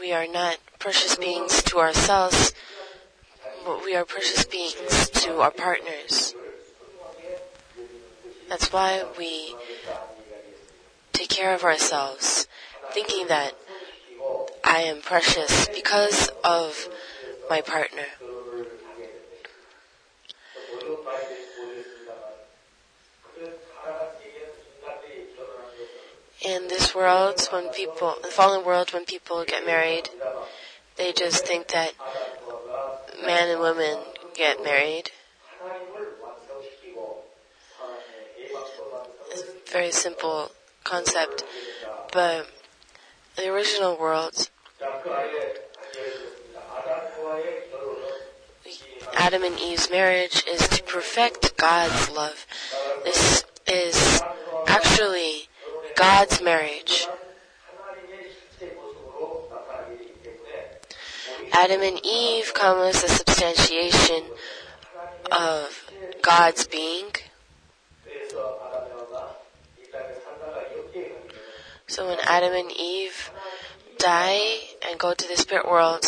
we are not precious beings to ourselves, but we are precious beings to our partners. That's why we take care of ourselves, thinking that I am precious because of my partner. In this world, the fallen world, when people get married, they just think that man and woman get married. It's a very simple concept, but the original world, Adam and Eve's marriage is to perfect God's love. This is actually God's marriage. Adam and Eve come as a substantiation of God's being. So when Adam and Eve die and go to the spirit world,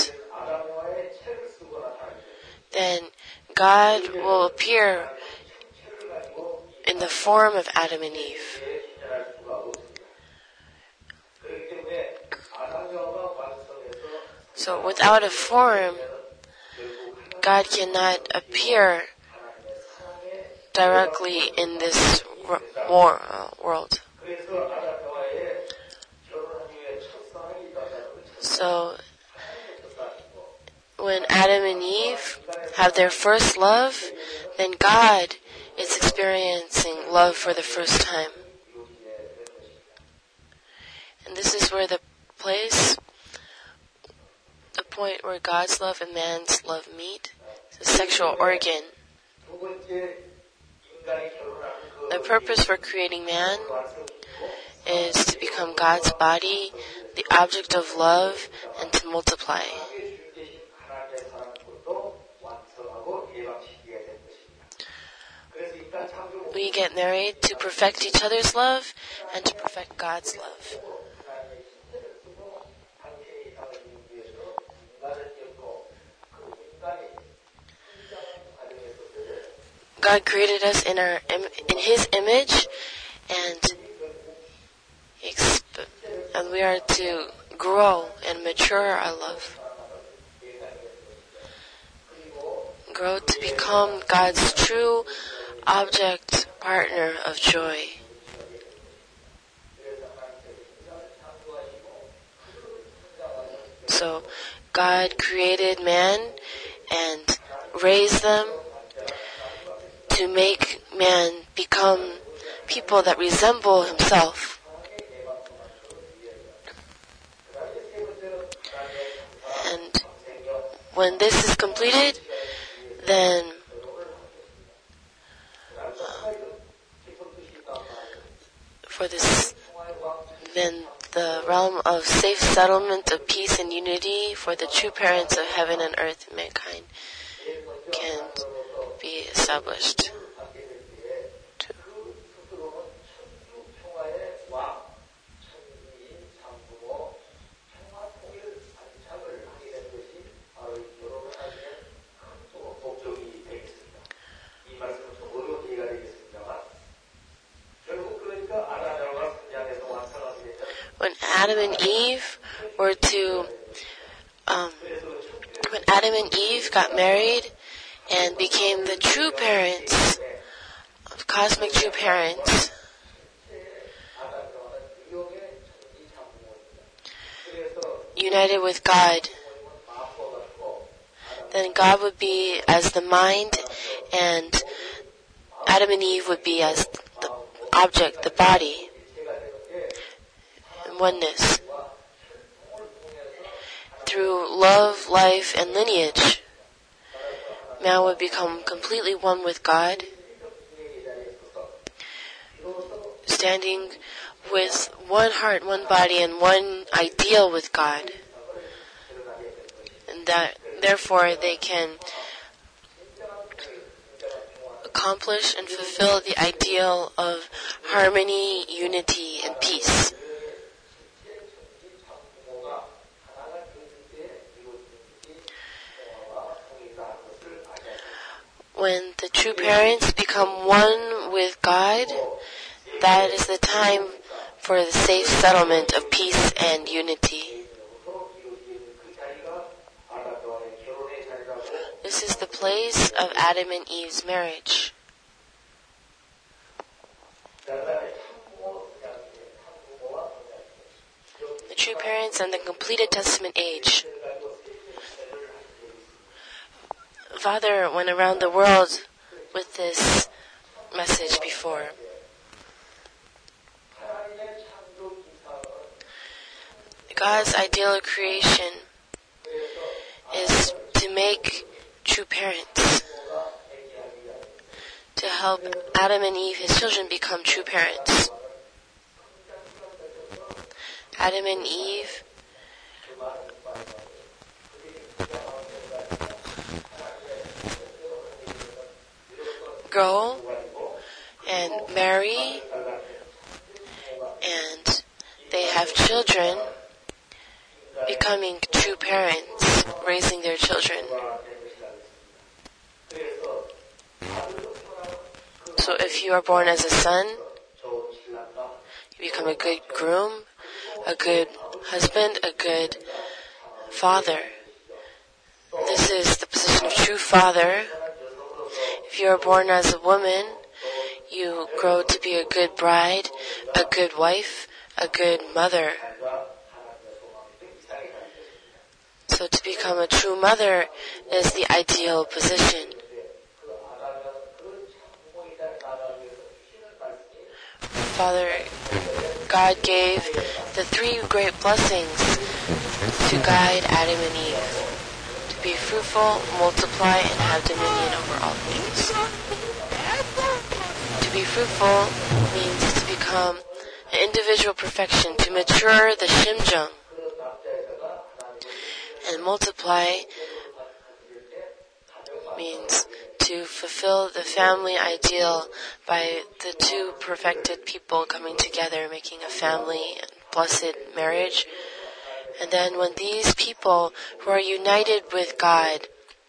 then God will appear in the form of Adam and Eve. So without a form, God cannot appear directly in this world. So when Adam and Eve have their first love, then God is experiencing love for the first time. And this is where the point where God's love and man's love meet, the sexual organ. The purpose for creating man is to become God's body, the object of love, and to multiply. We get married to perfect each other's love and to perfect God's love. God created us in His image, and we are to grow and mature our love. Grow to become God's true object, partner of joy. So God created man and raised them to make man become people that resemble himself. And when this is completed, then the realm of safe settlement of peace and unity for the true parents of heaven and earth and mankind can be established. When Adam and Eve got married and became the true parents, cosmic true parents, united with God, then God would be as the mind and Adam and Eve would be as the object, the body, in oneness. Through love, life, and lineage, man would become completely one with God, standing with one heart, one body, and one ideal with God. And that, therefore, they can accomplish and fulfill the ideal of harmony, unity, and peace. true parents become one with God, that is the time for the safe settlement of peace and unity. This is the place of Adam and Eve's marriage. The true parents and the completed testament age. Father went around the world with this message before. God's ideal of creation is to make true parents, to help Adam and Eve, his children, become true parents. Adam and Eve go and marry, and they have children, becoming true parents, raising their children. So if you are born as a son, you become a good groom, a good husband, a good father. This is the position of true father. If you are born as a woman, you grow to be a good bride, a good wife, a good mother. So to become a true mother is the ideal position. Father, God gave the three great blessings to guide Adam and Eve: to be fruitful, multiply, and have dominion over all things. To be fruitful means to become an individual perfection, to mature the Shimjung. And multiply means to fulfill the family ideal by the two perfected people coming together, making a family and blessed marriage. And then when these people who are united with God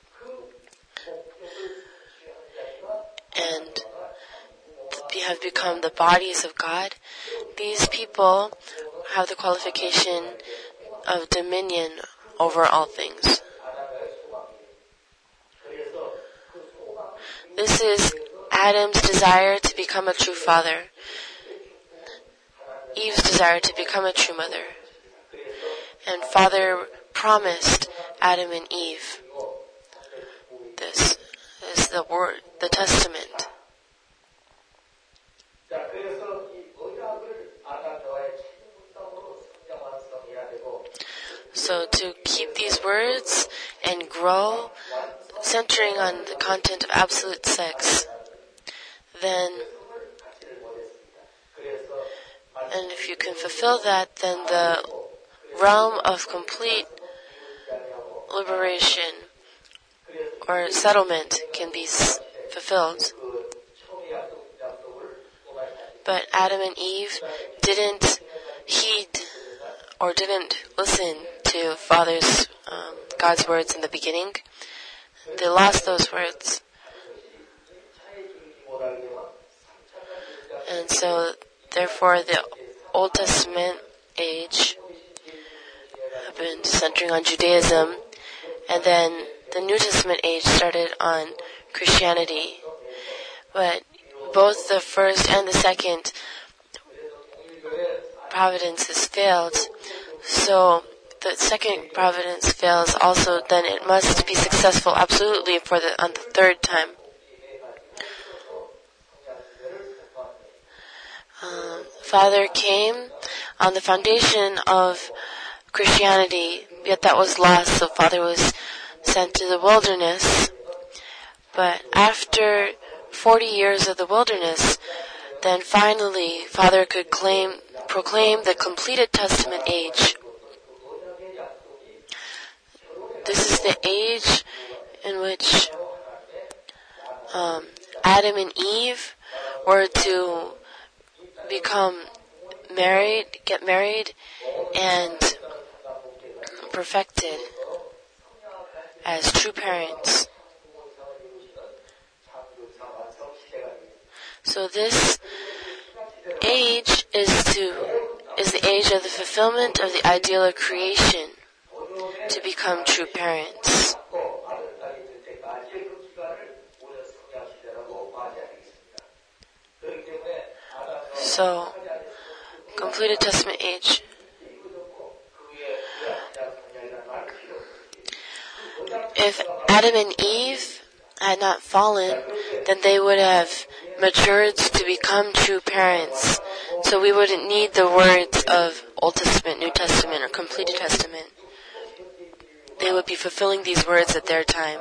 and have become the bodies of God, these people have the qualification of dominion over all things. This is Adam's desire to become a true father, Eve's desire to become a true mother. And Father promised Adam and Eve. This is the word, the testament. So to keep these words and grow, centering on the content of absolute sex, then, and if you can fulfill that, then the realm of complete liberation or settlement can be fulfilled. But Adam and Eve didn't heed or didn't listen to God's words in the beginning. They lost those words. And so, therefore, the Old Testament age have been centering on Judaism, and then the New Testament age started on Christianity. But both the first and the second providences failed. So the second providence fails also, then it must be successful absolutely on the third time. Father came on the foundation of Christianity, yet that was lost, so Father was sent to the wilderness. But after 40 years of the wilderness, then finally Father could proclaim the completed Testament age. This is the age in which Adam and Eve were to get married, and perfected as true parents. So this age is the age of the fulfillment of the ideal of creation, to become true parents. So, completed testament age. If Adam and Eve had not fallen, then they would have matured to become true parents. So we wouldn't need the words of Old Testament, New Testament, or completed testament. They would be fulfilling these words at their time.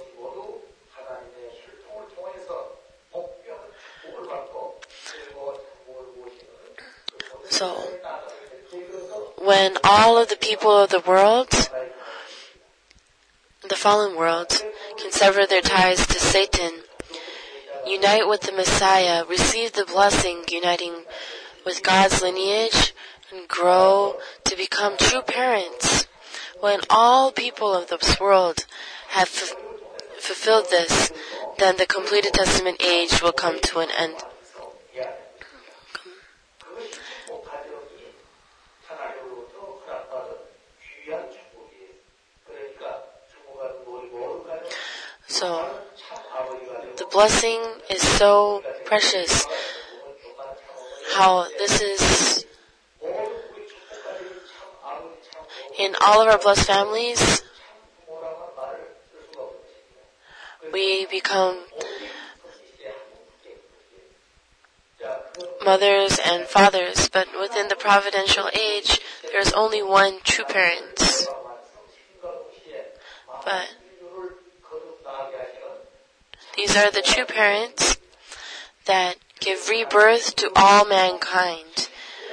So, when all of the people of the world, the fallen world, can sever their ties to Satan, unite with the Messiah, receive the blessing, uniting with God's lineage, and grow to become true parents. When all people of this world have fulfilled this, then the completed testament age will come to an end. So, the blessing is so precious. How this is in all of our blessed families, we become mothers and fathers, but within the providential age, there is only one true parent. But these are the true parents that give rebirth to all mankind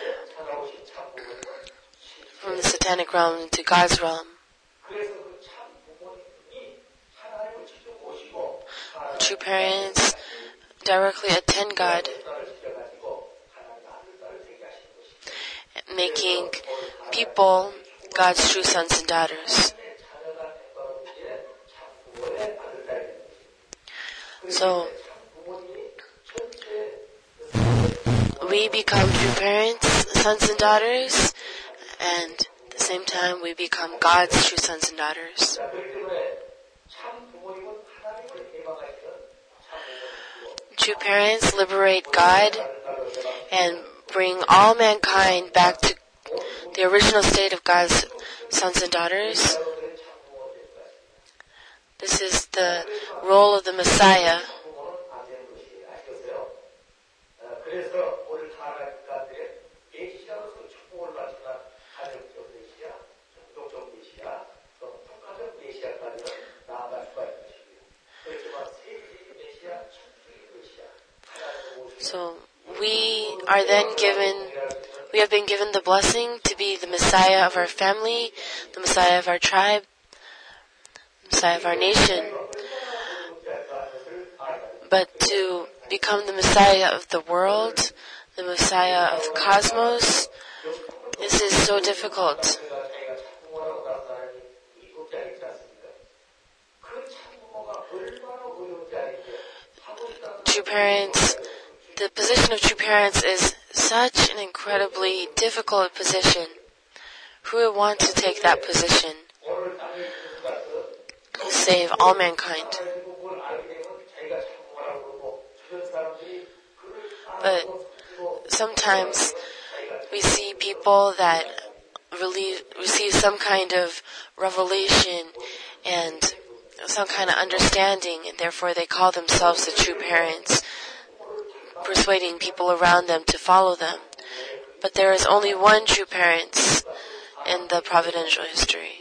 from the satanic realm into God's realm. True parents directly attend God, making people God's true sons and daughters. So, we become true parents, sons and daughters, and at the same time we become God's true sons and daughters. True parents liberate God and bring all mankind back to the original state of God's sons and daughters. This is the role of the Messiah. So we have been given the blessing to be the Messiah of our family, the Messiah of our tribe, the Messiah of our nation. But to become the Messiah of the world, the Messiah of the cosmos, this is so difficult. True parents, the position of true parents is such an incredibly difficult position. Who would want to take that position to save all mankind? But sometimes we see people that receive some kind of revelation and some kind of understanding, and therefore they call themselves the true parents, persuading people around them to follow them. But there is only one true parent in the providential history.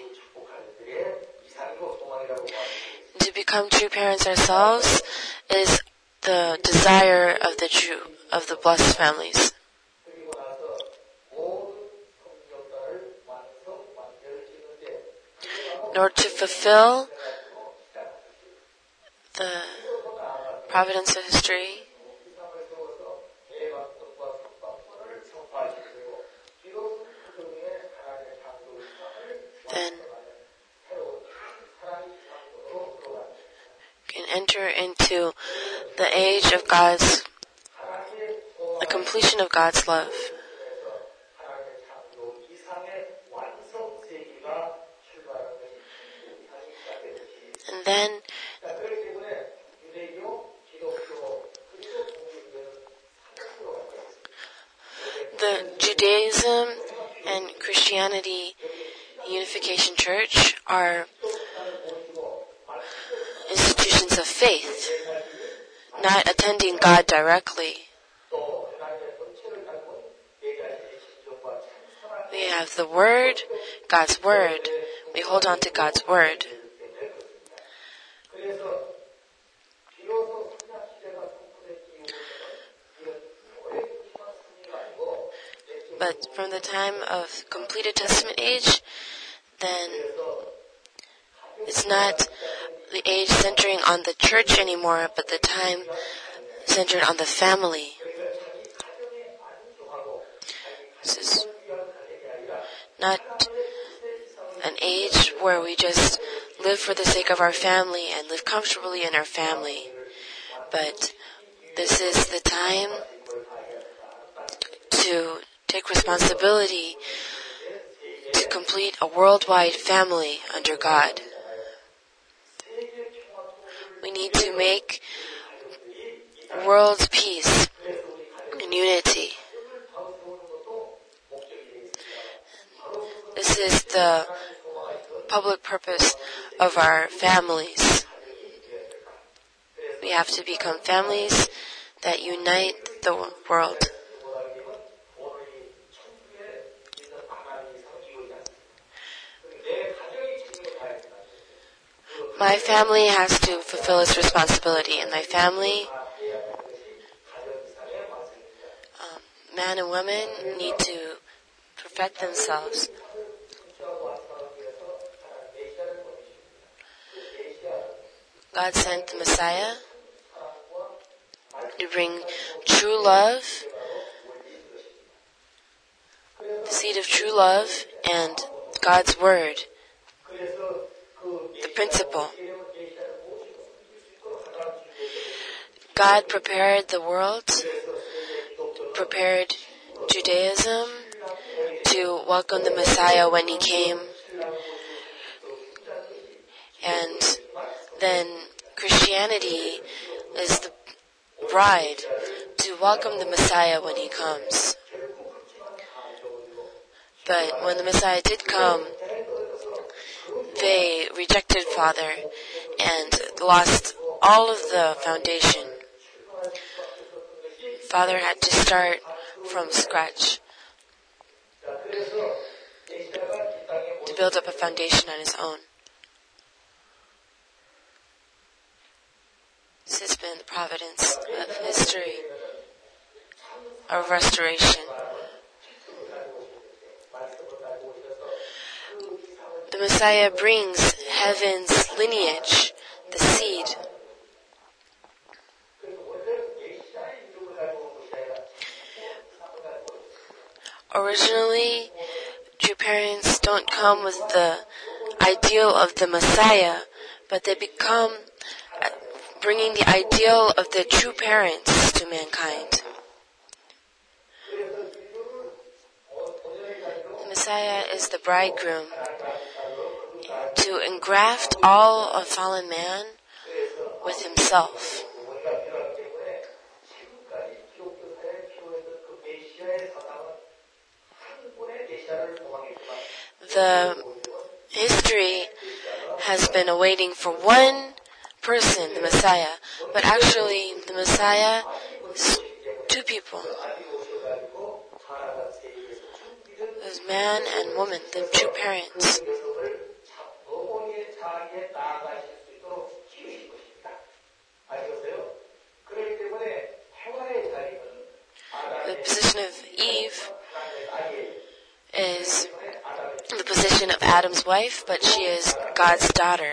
And to become true parents ourselves is the desire of the blessed families. In order to fulfill the providence of history, then can enter into the age of God's completion of God's love. And then the Judaism and Christianity Unification Church are institutions of faith, not attending God directly. We have the Word, God's Word. We hold on to God's Word. But from the time of completed Testament age, then it's not the age centering on the church anymore, but the time centered on the family. This is not an age where we just live for the sake of our family and live comfortably in our family. But this is the time to take responsibility to complete a worldwide family under God. We need to make world peace and unity. This is the public purpose of our families. We have to become families that unite the world. My family has to fulfill its responsibility. In my family, man and women need to perfect themselves. God sent the Messiah to bring true love, the seed of true love, and God's Word, the principle. God prepared the world, prepared Judaism to welcome the Messiah when he came, and then Christianity is the bride to welcome the Messiah when he comes. But when the Messiah did come, they rejected Father and lost all of the foundation. Father had to start from scratch to build up a foundation on his own. This has been the providence of history, of restoration. The Messiah brings heaven's lineage, the seed. Originally, Jew parents don't come with the ideal of the Messiah, but they become bringing the ideal of the true parents to mankind. The Messiah is the bridegroom to engraft all of fallen man with himself. The history has been awaiting for one person, the Messiah, but actually the Messiah is two people. There's man and woman, the two parents. The position of Eve is the position of Adam's wife, but she is God's daughter.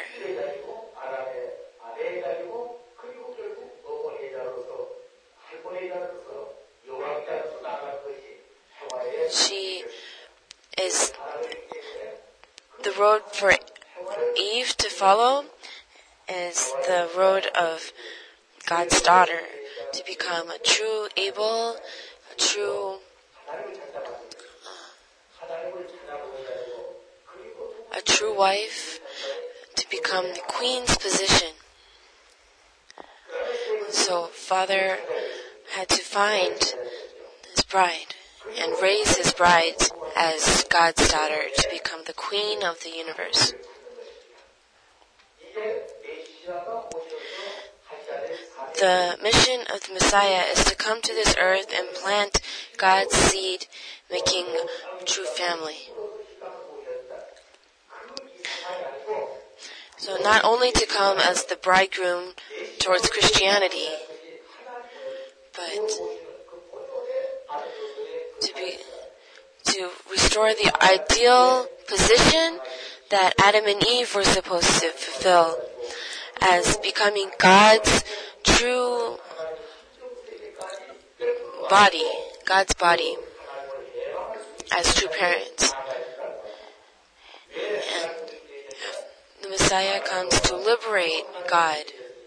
She is the road for Eve to follow is the road of God's daughter to become a true, able, a true wife to become the queen's position. So Father had to find his bride and raise his bride as God's daughter to become the queen of the universe. The mission of the Messiah is to come to this earth and plant God's seed, making a true family. So not only to come as the bridegroom towards Christianity, but to restore the ideal position that Adam and Eve were supposed to fulfill as becoming God's true body, God's body, as true parents. And the Messiah comes to liberate God.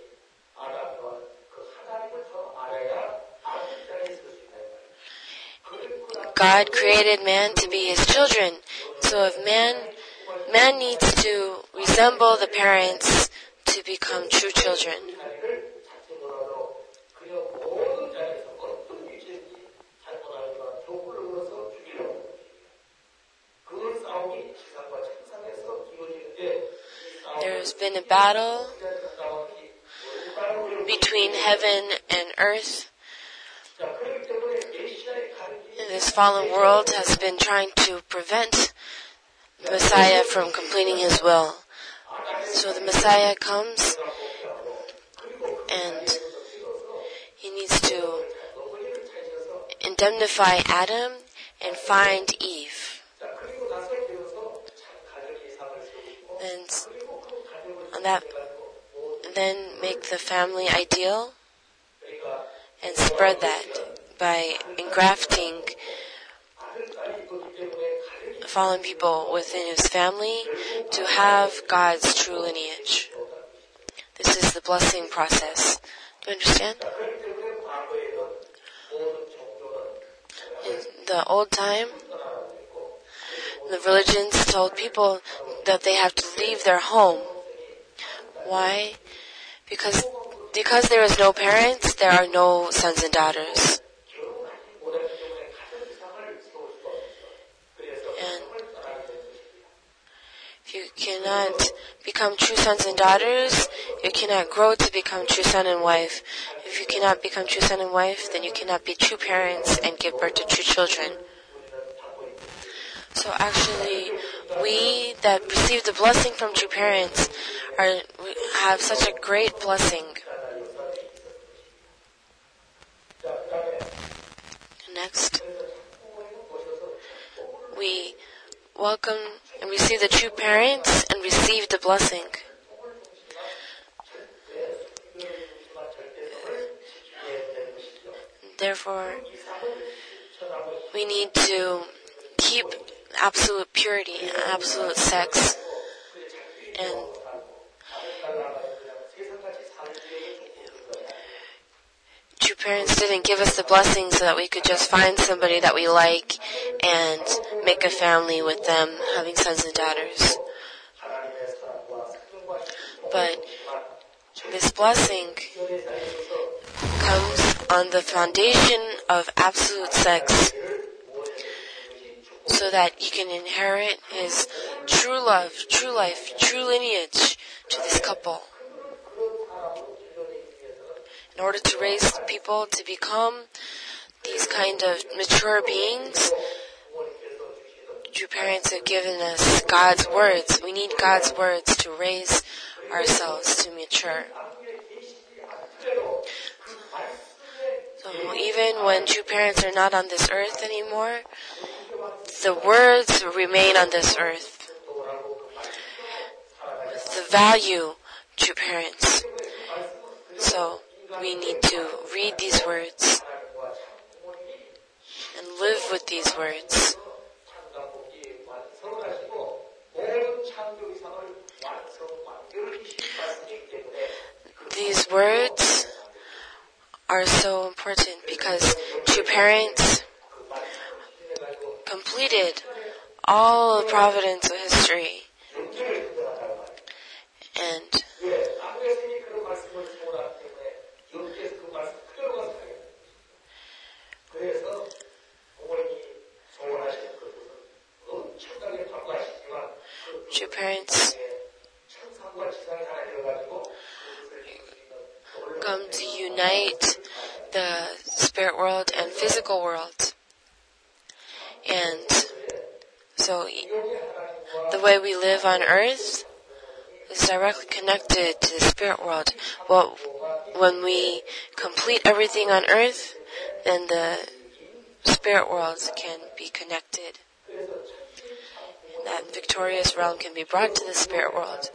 God created man to be his children. So if man needs to resemble the parents to become true children. There's been a battle between heaven and earth. This fallen world has been trying to prevent the Messiah from completing his will. So the Messiah comes and he needs to indemnify Adam and find Eve. And then make the family ideal and spread that by engrafting fallen people within his family to have God's true lineage. This is the blessing process. Do you understand? In the old time, the religions told people that they have to leave their home. Why? Because there is no parents, there are no sons and daughters. And if you cannot become true sons and daughters, you cannot grow to become true son and wife. If you cannot become true son and wife, then you cannot be true parents and give birth to true children. So actually, we that receive the blessing from true parents have such a great blessing. Next, we welcome and receive the true parents and receive the blessing. Therefore, we need to keep absolute purity, absolute sex, and true parents didn't give us the blessing so that we could just find somebody that we like and make a family with them, having sons and daughters. But this blessing comes on the foundation of absolute sex, so that you can inherit his true love, true life, true lineage to this couple. In order to raise people to become these kind of mature beings, true parents have given us God's words. We need God's words to raise ourselves to mature. So even when true parents are not on this earth anymore, the words remain on this earth. The value, true parents. So we need to read these words and live with these words. These words are so important because true parents completed all the providence of history. And true parents come to unite the spirit world and physical world. And so the way we live on earth is directly connected to the spirit world. Well, when we complete everything on earth, then the spirit world can be connected. And that victorious realm can be brought to the spirit world.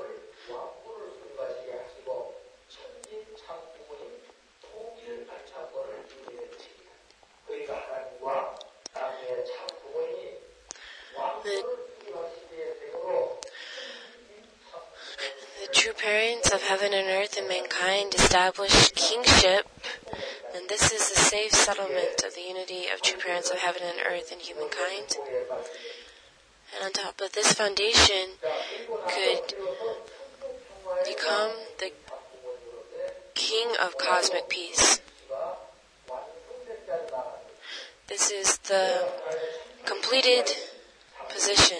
The true parents of heaven and earth and mankind established kingship, and this is the safe settlement of the unity of true parents of heaven and earth and humankind. And on top of this foundation could become the king of cosmic peace. This is the completed position.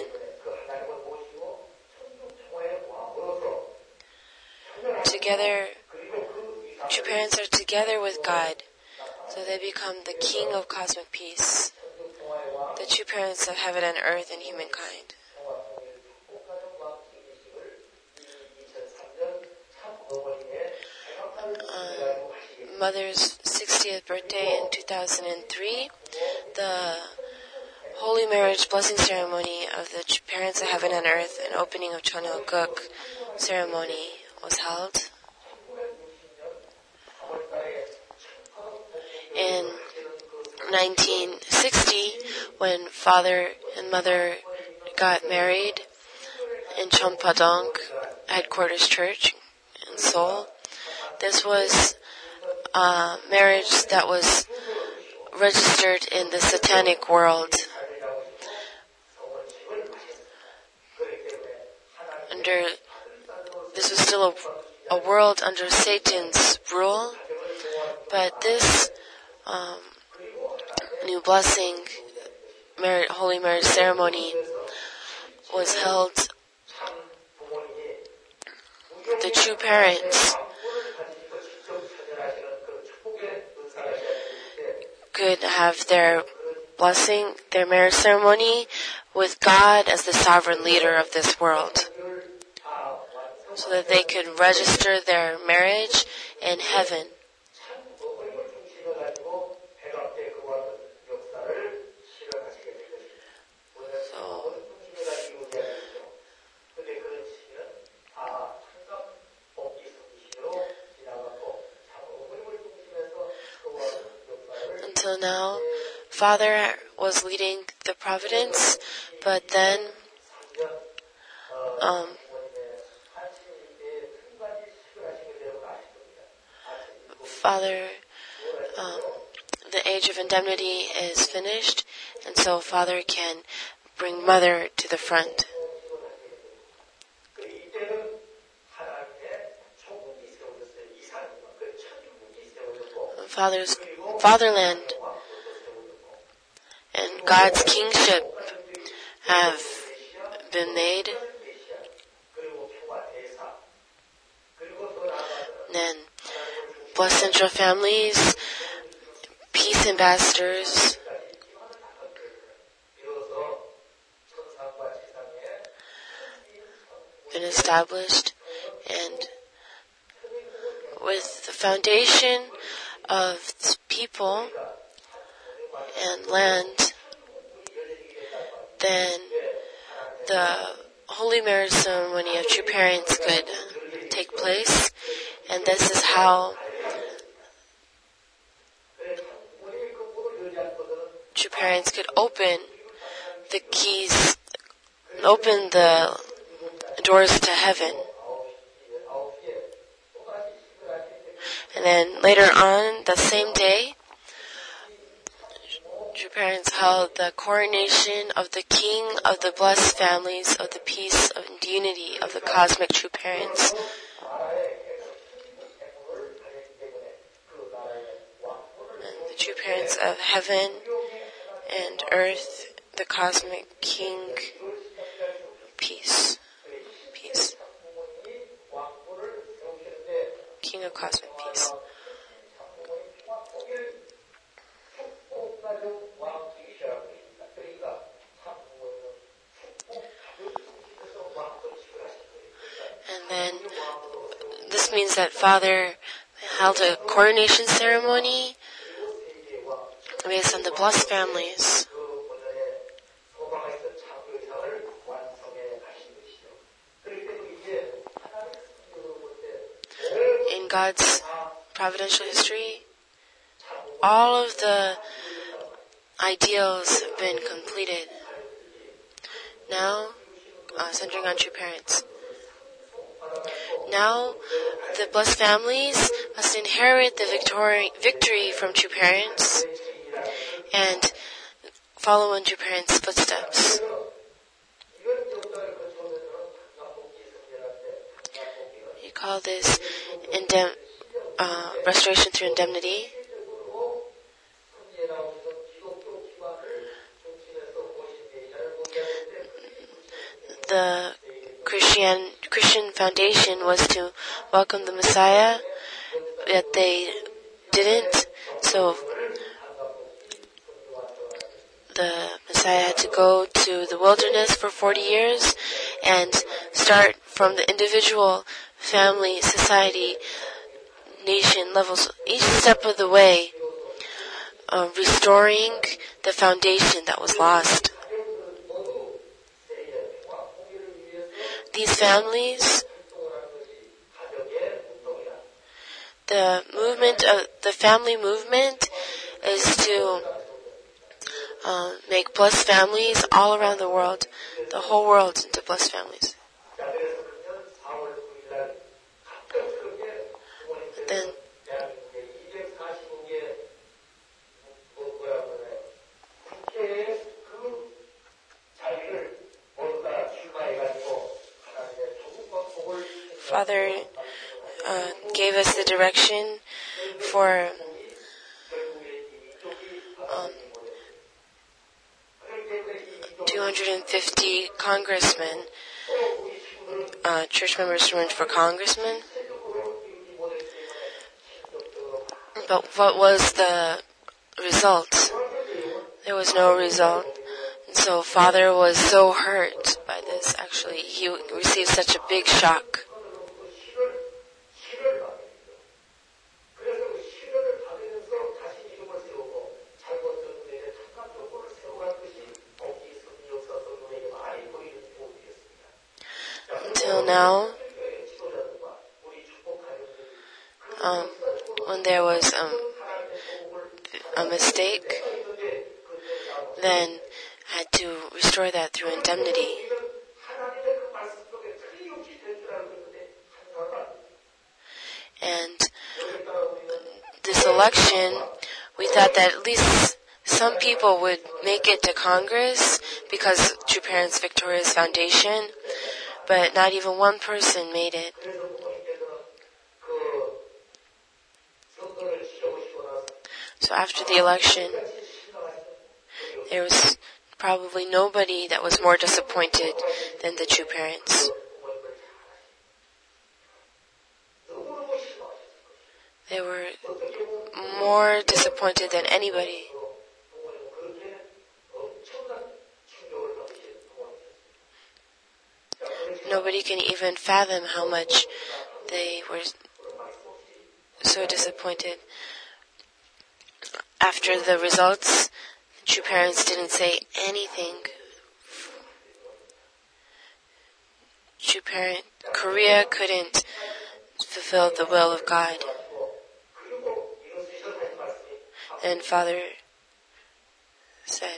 Together, true parents are together with God, so they become the king of cosmic peace, the true parents of heaven and earth and humankind. On Mother's 60th birthday in 2003, the Holy Marriage Blessing Ceremony of the Parents of Heaven and Earth and opening of Cheonyeokguk ceremony was held. In 1960, when Father and Mother got married in Chonpadong Headquarters Church in Seoul, this was a marriage that was registered in the satanic world. This was still a world under Satan's rule, but this new blessing, Holy Marriage ceremony, was held. The true parents could have their blessing, their marriage ceremony, with God as the sovereign leader of this world, so that they could register their marriage in heaven. Until now, Father was leading the providence, but then Father, the age of indemnity is finished, and so Father can bring Mother to the front. Father's fatherland and God's kingship have been made. Then Blessed Central families, peace ambassadors, been established, and with the foundation of people and land, then the Holy Marriage ceremony of true parents could take place, and this is how true parents could open the keys, open the doors to heaven. And then later on, the same day, True parents held the coronation of the king of the blessed families of the peace and unity of the cosmic true parents. And the true parents of heaven and earth, the cosmic king, peace. King of cosmic peace. And then this means that Father held a coronation ceremony based on the blessed families. In God's providential history, all of the ideals have been completed. Now, centering on true parents. Now, the blessed families must inherit the victory from true parents and follow in true parents' footsteps. You call this restoration through indemnity. The Christian foundation was to welcome the Messiah, yet they didn't. So the Messiah had to go to the wilderness for 40 years and start from the individual, family, society, nation levels, each step of the way, restoring the foundation that was lost. These families, the family movement is to make blessed families all around the world, the whole world into blessed families. Then Father gave us the direction for 250 congressmen, church members to run for congressmen. But what was the result? There was no result. And so Father was so hurt by this, actually. He received such a big shock. Until now, when there was a mistake, then had to restore that through indemnity. And this election, we thought that at least some people would make it to Congress because True Parents Victorious Foundation, but not even one person made it. So after the election, there was probably nobody that was more disappointed than the True Parents. They were more disappointed than anybody. Nobody can even fathom how much they were so disappointed. After the results, the True Parents didn't say anything. Korea couldn't fulfill the will of God. And Father said,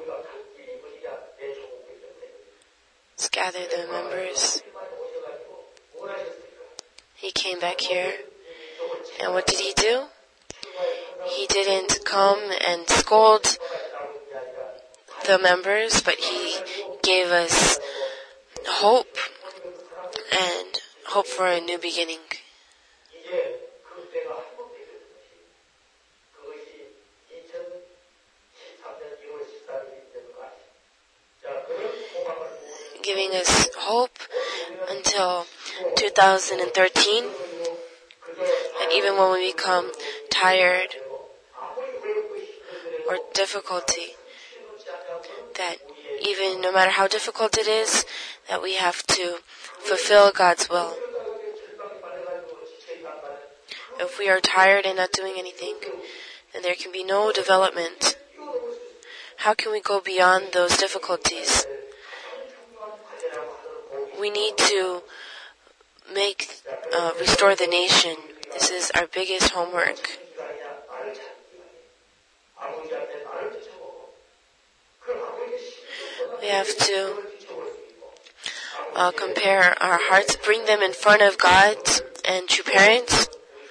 let's gather the members. He came back here, and what did he do? He didn't come and scold the members, but He gave us hope and hope for a new beginning. Giving us hope until 2013, and even when we become tired or difficulty, that even no matter how difficult it is, that we have to fulfill God's will. If we are tired and not doing anything, then there can be no development. How can we go beyond those difficulties? We need to restore the nation. This is our biggest homework. We have to compare our hearts, bring them in front of God and true parents,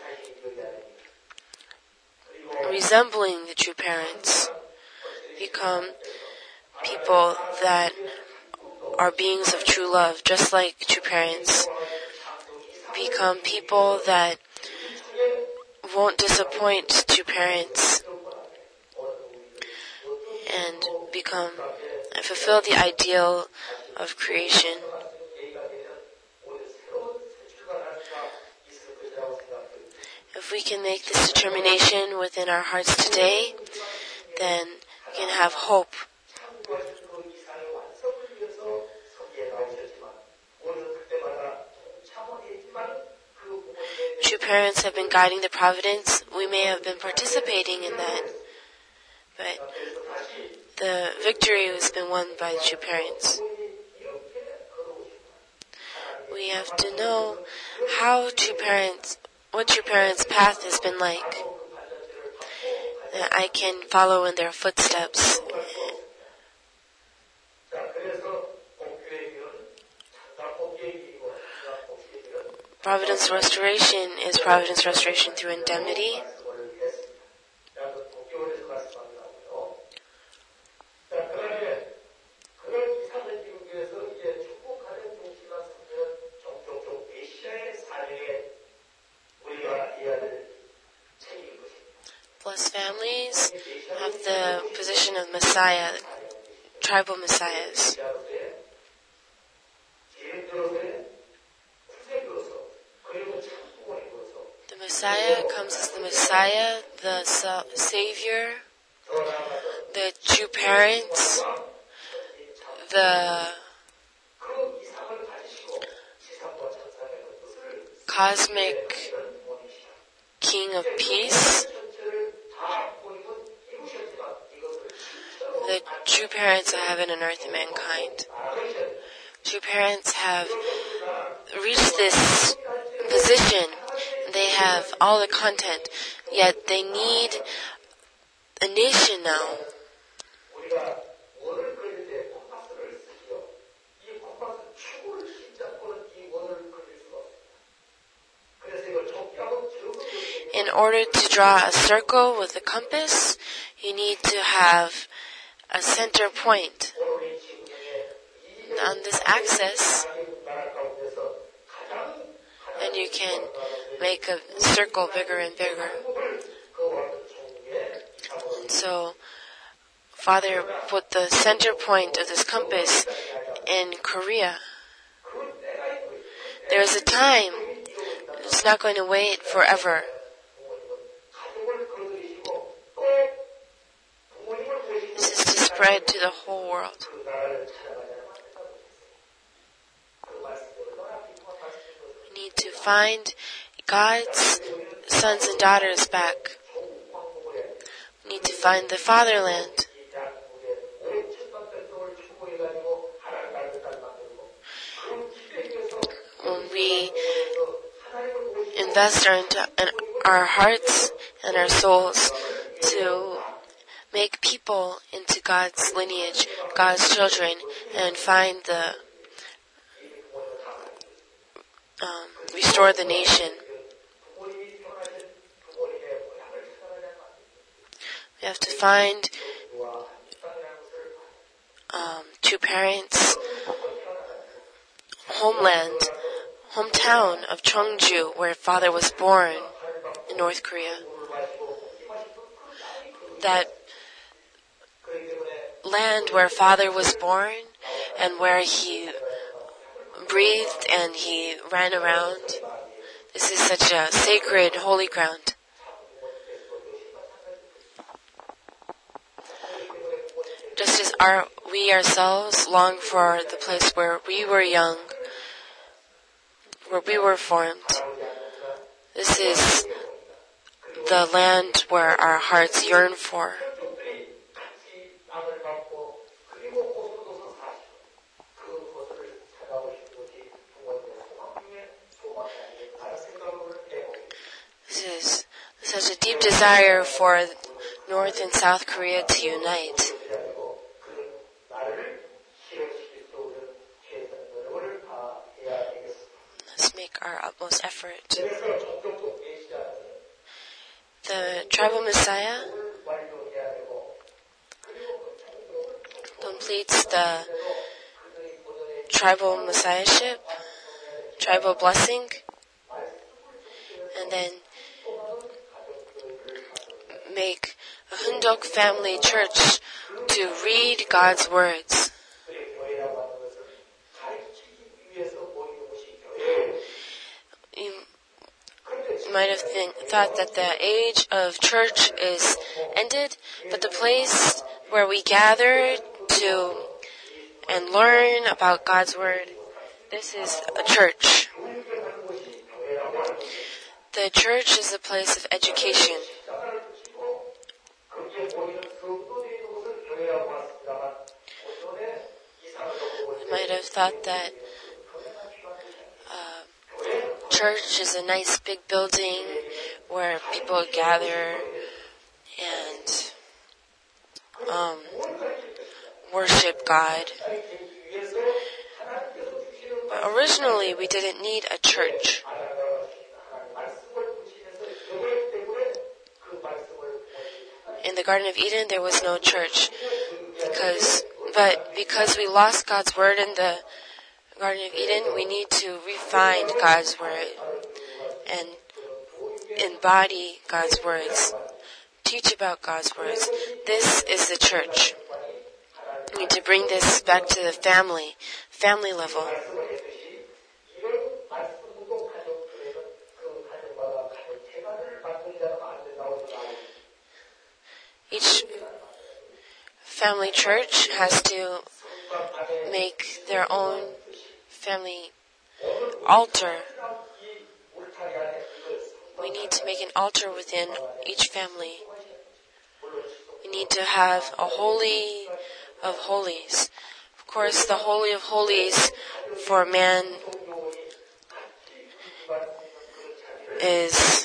resembling the true parents. Become people that are beings of true love, just like true parents. Become people that won't disappoint true parents, and fulfill the ideal of creation. If we can make this determination within our hearts today, then we can have hope. True parents have been guiding the providence. We may have been participating in that, but the victory has been won by the true parents. We have to know what true parents' path has been like, that I can follow in their footsteps. Providence restoration is providence restoration through indemnity. Blessed families have the position of Messiah, tribal messiahs. The Messiah comes as the Messiah, the Savior, the true parents, the cosmic King of Peace. The true parents of heaven and earth and mankind. True parents have reached this position. They have all the content, yet they need a nation now. In order to draw a circle with a compass, you need to have a center point. On this axis, then you can make a circle bigger and bigger. And so, Father put the center point of this compass in Korea. There's a time. It's not going to wait forever. This is to spread to the whole world. We need to find God's sons and daughters back. We need to find the fatherland. When we invest our hearts and our souls to make people into God's lineage, God's children, and find restore the nation. We have to find two parents' hometown of Cheongju, where father was born in North Korea. That land where father was born and where he breathed and he ran around. This is such a sacred, holy ground. Just as we ourselves long for the place where we were young, where we were formed, this is the land where our hearts yearn for. This is such a deep desire for North and South Korea to unite. Let's make our utmost effort. The tribal messiah completes the tribal messiahship, tribal blessing, and then make a Hundok family church to read God's words. You might have thought that the age of church is ended, but the place where we gather to and learn about God's word, this is a church. The church is a place of education. You might have thought that church is a nice big building where people gather and worship God. But originally, we didn't need a church. In the Garden of Eden, there was no church. Because we lost God's word in the Garden of Eden, we need to refine God's word and embody God's words. Teach about God's words. This is the church. We need to bring this back to the family level. Each family church has to make their own family altar. We need to make an altar within each family. We need to have a holy of holies. Of course, the holy of holies for man is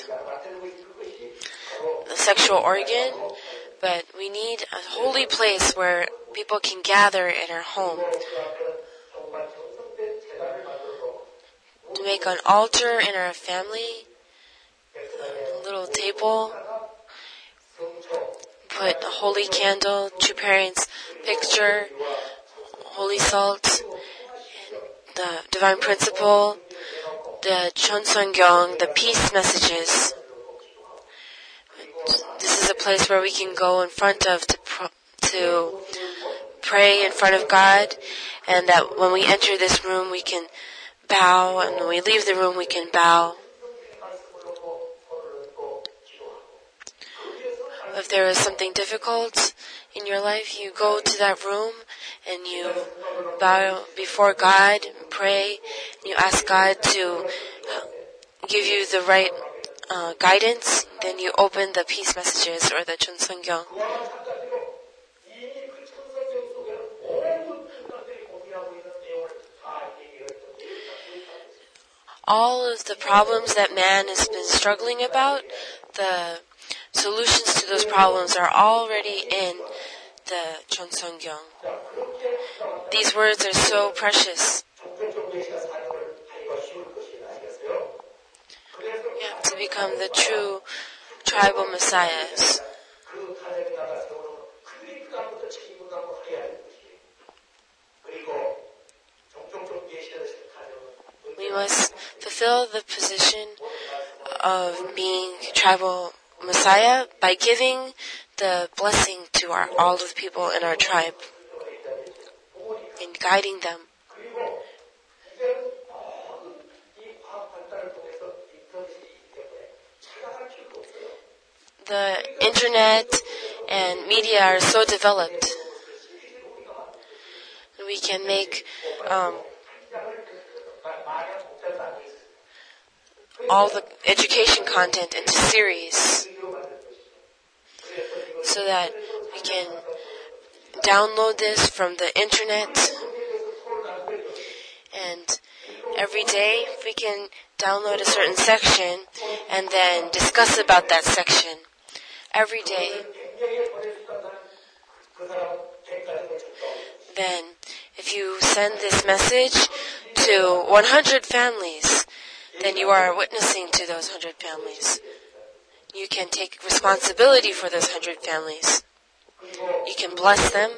the sexual organ, but we need a holy place where people can gather in our home. To make an altar in our family, a little table, put a holy candle, two parents' picture, holy salt, the divine principle, the Chonseongyong, the peace messages. This is a place where we can go in front of to pray in front of God, and that when we enter this room we can bow, and when we leave the room we can bow. If there is something difficult in your life, you go to that room and you bow before God, and pray, and you ask God to give you the right guidance. Then you open the peace messages or the Chonseongyong. All of the problems that man has been struggling about, the solutions to those problems are already in the Chonseongyong. These words are so precious. You have to become the true tribal messiahs. must fulfill the position of being tribal Messiah by giving the blessing to all of the people in our tribe and guiding them. The internet and media are so developed. We can make all the education content into series so that we can download this from the internet, and every day we can download a certain section and then discuss about that section every day. Then if you send this message to 100 families, then you are witnessing to those 100 families. You can take responsibility for those 100 families. You can bless them.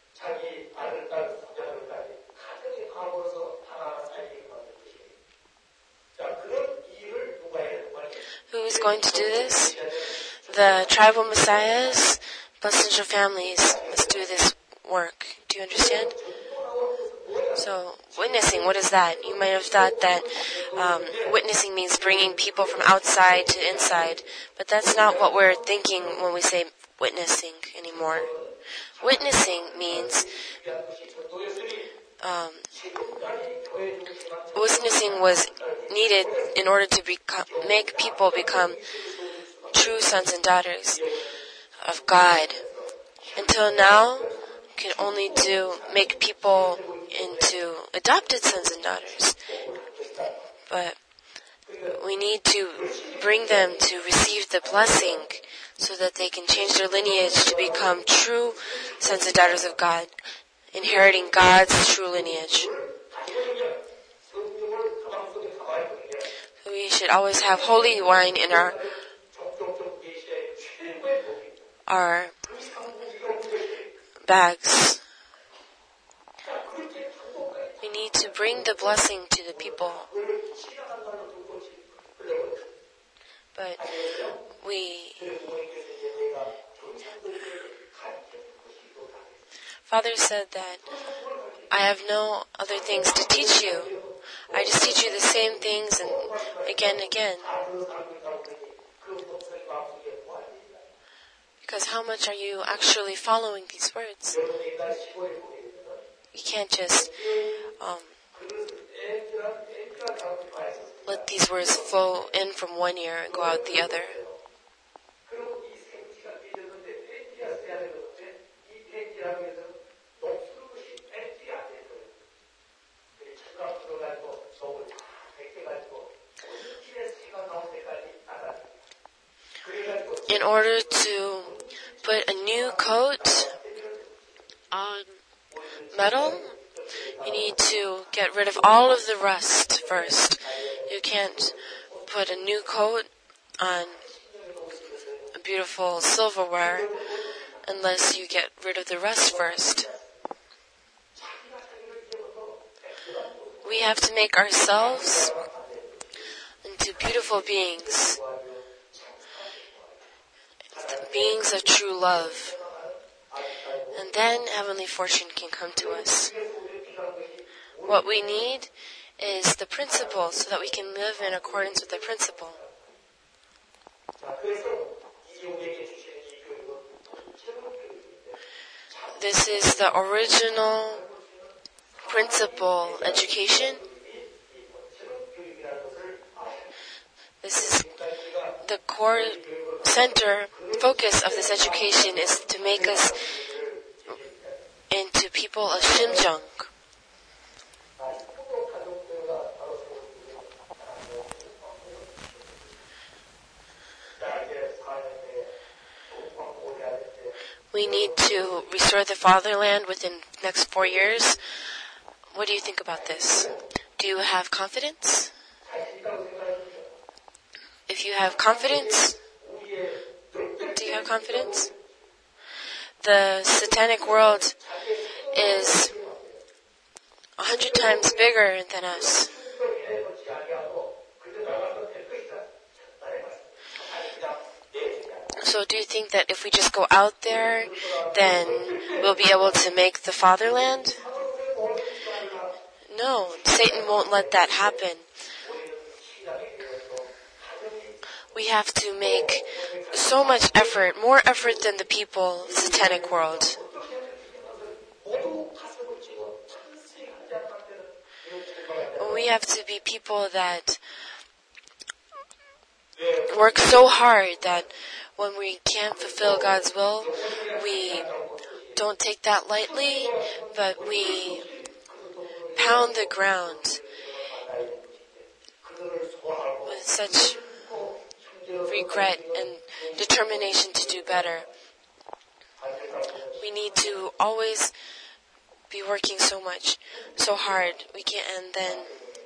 Who is going to do this? The tribal messiahs, messenger families must do this work. Do you understand? So, witnessing, what is that? You might have thought that witnessing means bringing people from outside to inside, but that's not what we're thinking when we say witnessing anymore. Witnessing means witnessing was needed in order to make people become true sons and daughters of God. Until now, you can only make people into adopted sons and daughters. But we need to bring them to receive the blessing so that they can change their lineage to become true sons and daughters of God, inheriting God's true lineage. We should always have holy wine in our bags. We need to bring the blessing to the people. But Father said that I have no other things to teach you. I just teach you the same things and again and again. Because how much are you actually following these words? You can't just let these words flow in from one ear and go out the other. In order to put a new coat on metal, you need to get rid of all of the rust first. You can't put a new coat on a beautiful silverware unless you get rid of the rust first. We have to make ourselves into beautiful beings. Beings of true love. And then heavenly fortune can come to us. What we need is the principle so that we can live in accordance with the principle. This is the original principle education. This is the core center focus of this education is to make us into people of Shimjung. We need to restore the fatherland within the next 4 years. What do you think about this? Do you have confidence? If you have confidence, do you have confidence? The satanic world is 100 times bigger than us. So do you think that if we just go out there, then we'll be able to make the fatherland? No, Satan won't let that happen. We have to make so much effort, more effort than the people of the satanic world. We have to be people that work so hard that when we can't fulfill God's will, we don't take that lightly, but we pound the ground with such regret and determination to do better. We need to always be working so hard. We can't, and then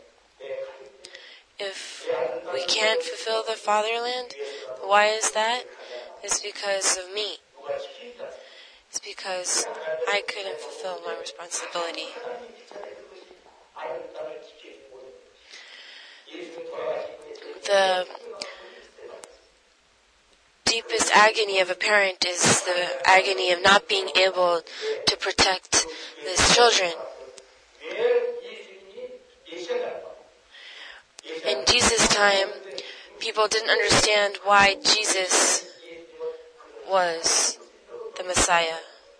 if we can't fulfill the fatherland, why is that? It's because of me. It's because I couldn't fulfill my responsibility. The deepest agony of a parent is the agony of not being able to protect his children. In Jesus' time, people didn't understand why Jesus was the Messiah.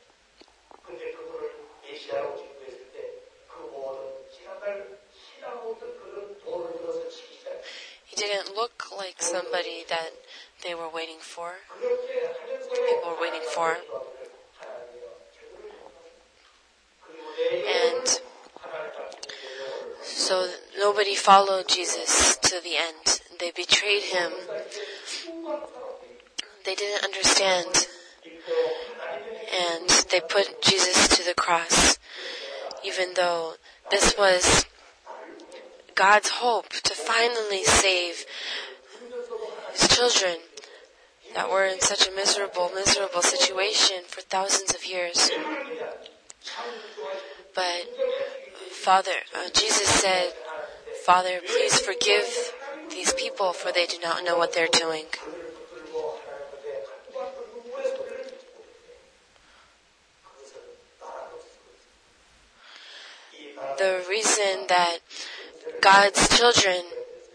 He didn't look like somebody that they were waiting for. People were waiting for. And so nobody followed Jesus to the end. They betrayed him. They didn't understand. And they put Jesus to the cross. Even though this was God's hope to finally save his children that were in such a miserable situation for thousands of years. But Jesus said, "Father, please forgive these people, for they do not know what they're doing." The reason that God's children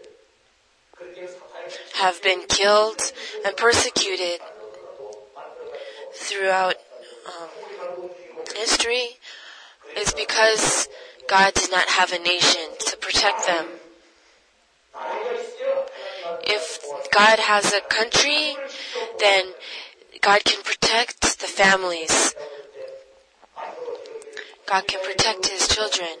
have been killed and persecuted throughout history is because God did not have a nation to protect them. If God has a country, then God can protect the families. God can protect his children.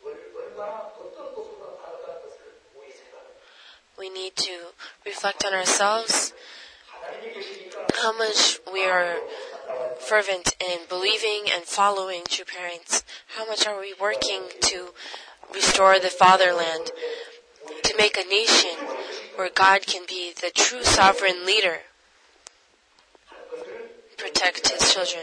We need to reflect on ourselves, how much we are fervent in believing and following true parents. How much are we working to restore the fatherland, to make a nation where God can be the true sovereign leader, protect his children.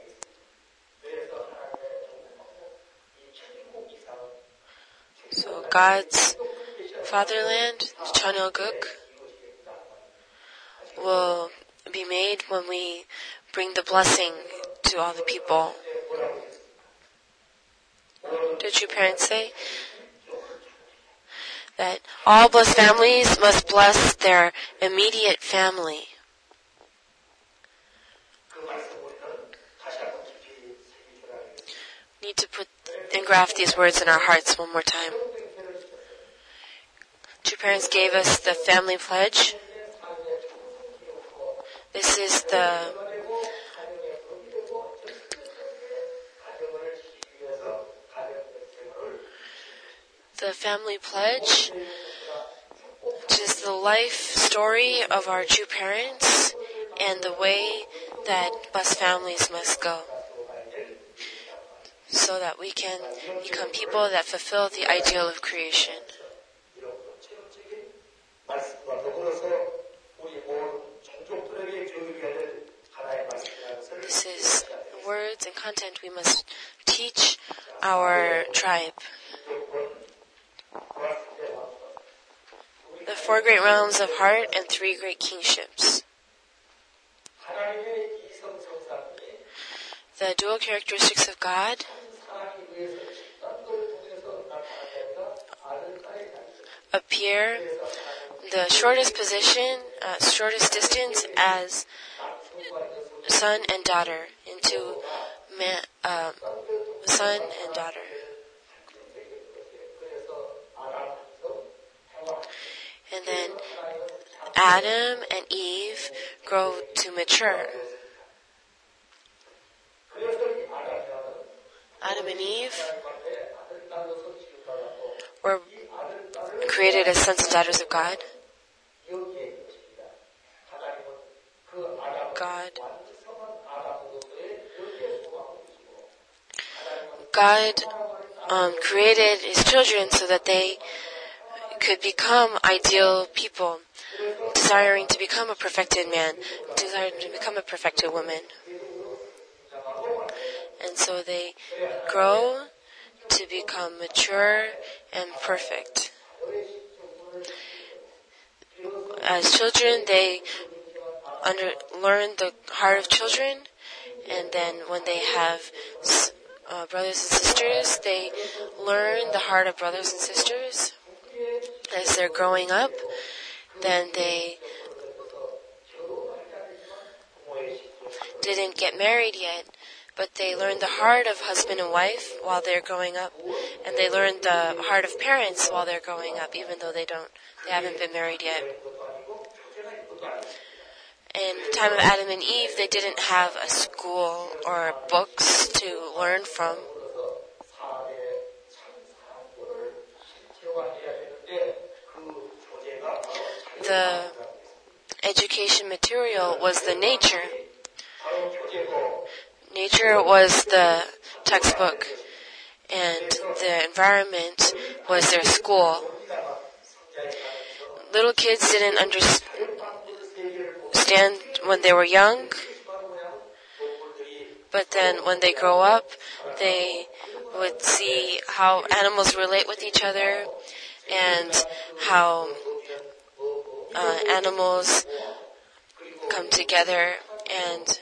So God's fatherland, Cheonilguk, will be made when we bring the blessing to all the people. Did your parents say that all blessed families must bless their immediate family? We need to engraft these words in our hearts one more time. True parents gave us the family pledge. This is the family pledge, which is the life story of our true parents and the way that blessed families must go, so that we can become people that fulfill the ideal of creation. This is the words and content we must teach our tribe. The 4 great realms of heart and 3 great kingships. The dual characteristics of God appear the shortest position, shortest distance as son and daughter into son and daughter. And then Adam and Eve grow to mature. Adam and Eve were created as sons and daughters of God. God created His children so that they could become ideal people, desiring to become a perfected man, desiring to become a perfected woman. And so they grow to become mature and perfect. As children, they learn the heart of children, and then when they have brothers and sisters, they learn the heart of brothers and sisters. As they're growing up, then they didn't get married yet, but they learn the heart of husband and wife while they're growing up, and they learn the heart of parents while they're growing up, even though they haven't been married yet. In the time of Adam and Eve, they didn't have a school or books to learn from. The education material was the nature. Nature was the textbook, and the environment was their school. Little kids didn't understand when they were young, but then when they grow up, they would see how animals relate with each other and how animals come together and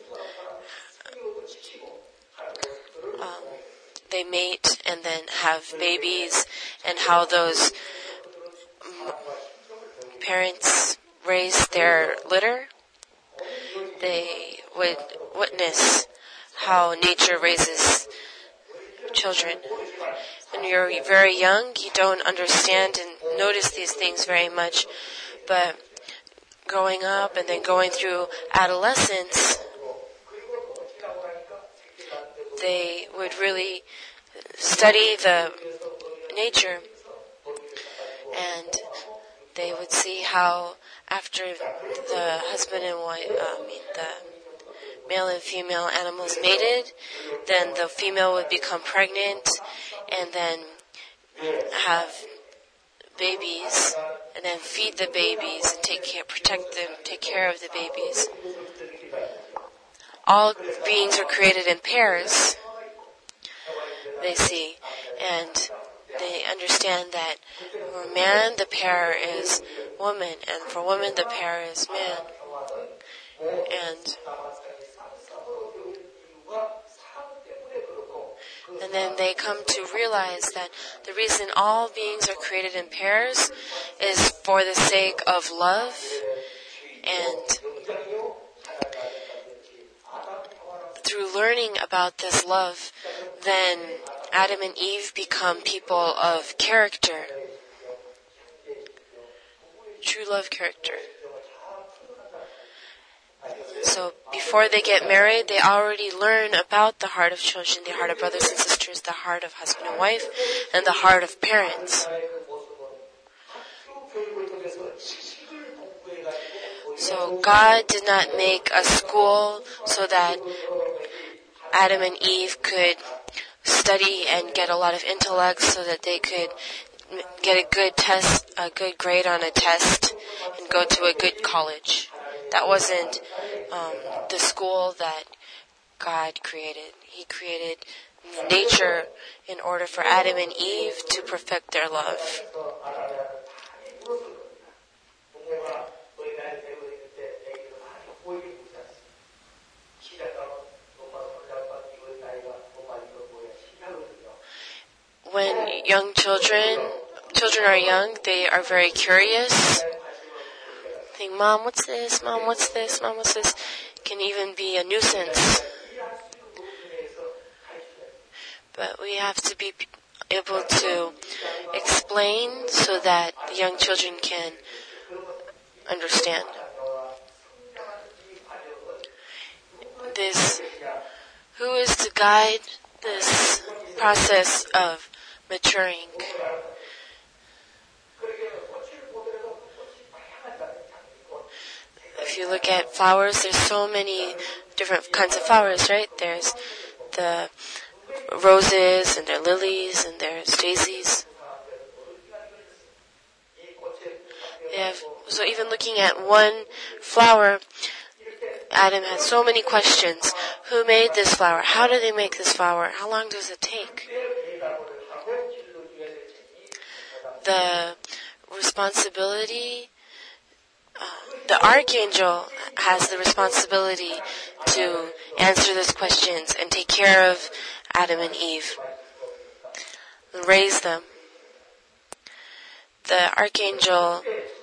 they mate and then have babies, and how those parents raise their litter. They would witness how nature raises children. When you're very young, you don't understand and notice these things very much, but growing up and then going through adolescence, they would really study the nature, and they would see how after the husband and wife, the male and female animals mated, then the female would become pregnant and then have babies and then feed the babies and protect them, take care of the babies. All beings are created in pairs, they see, and they understand that for man, the pair is woman, and for woman, the pair is man. And then they come to realize that the reason all beings are created in pairs is for the sake of love, and through learning about this love, then Adam and Eve become people of character. True love character. So before they get married, they already learn about the heart of children, the heart of brothers and sisters, the heart of husband and wife, and the heart of parents. So God did not make a school so that Adam and Eve could study and get a lot of intellect so that they could get a good grade on a test and go to a good college. That wasn't the school that God created. He created nature in order for Adam and Eve to perfect their love. young children are young, they are very curious. Think, Mom, what's this? Mom, what's this? Mom, what's this? Can even be a nuisance. But we have to be able to explain so that the young children can understand. Who is to guide this process of maturing? If you look at flowers, there's so many different kinds of flowers, right? There's the roses, and there are lilies, and there's daisies. So even looking at one flower, Adam had so many questions. Who made this flower? How do they make this flower? How long does it take? The responsibility, the archangel has the responsibility to answer those questions and take care of Adam and Eve, and raise them. The archangel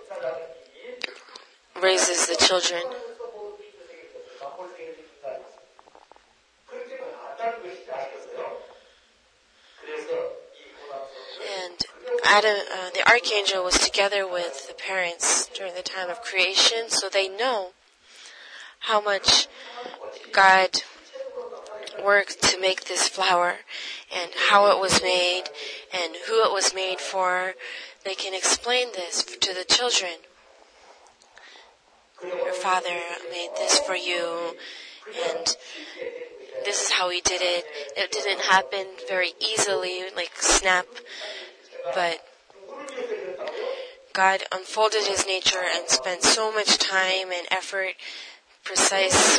raises the children. And the archangel was together with the parents during the time of creation, so they know how much God worked to make this flower and how it was made and who it was made for. They can explain this to the children. Your father made this for you, and this is how he did it. It didn't happen very easily, like snap, but God unfolded his nature and spent so much time and effort, precise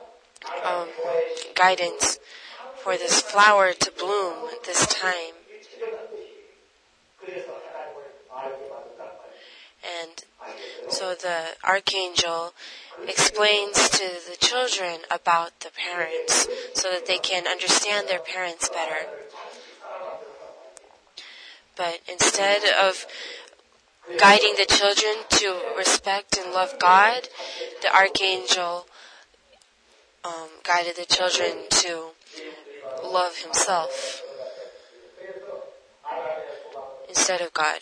guidance for this flower to bloom at this time. And so the archangel explains to the children about the parents so that they can understand their parents better. But instead of guiding the children to respect and love God, the archangel guided the children to love himself instead of God.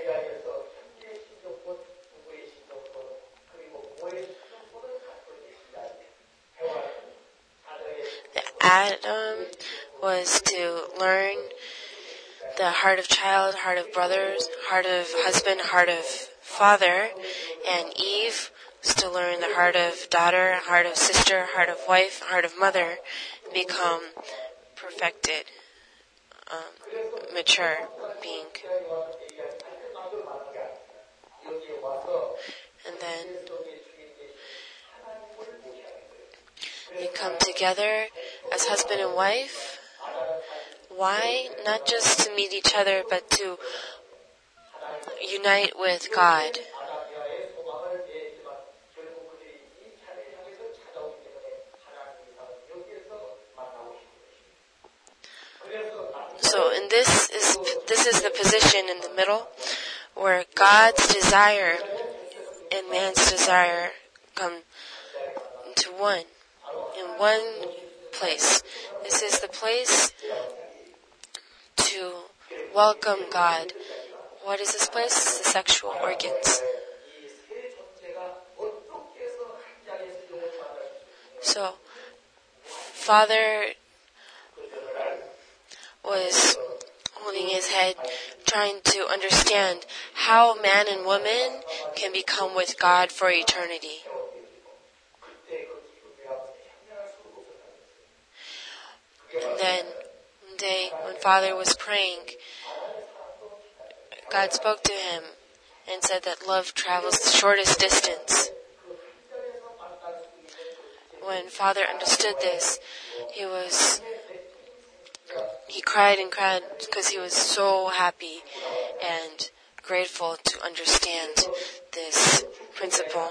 Adam was to learn the heart of child, heart of brothers, heart of husband, heart of father, and Eve was to learn the heart of daughter, heart of sister, heart of wife, heart of mother, and become perfected, mature being. And then they come together as husband and wife. Why? Not just to meet each other, but to unite with God. So, this is the position in the middle where God's desire and man's desire come into one, in one place. This is the place to welcome God. What is this place? It's the sexual organs. So, Father was holding his head, trying to understand how man and woman can become with God for eternity. And then one day when Father was praying, God spoke to him and said that love travels the shortest distance. When Father understood this, he cried and cried because he was so happy and grateful to understand this principle.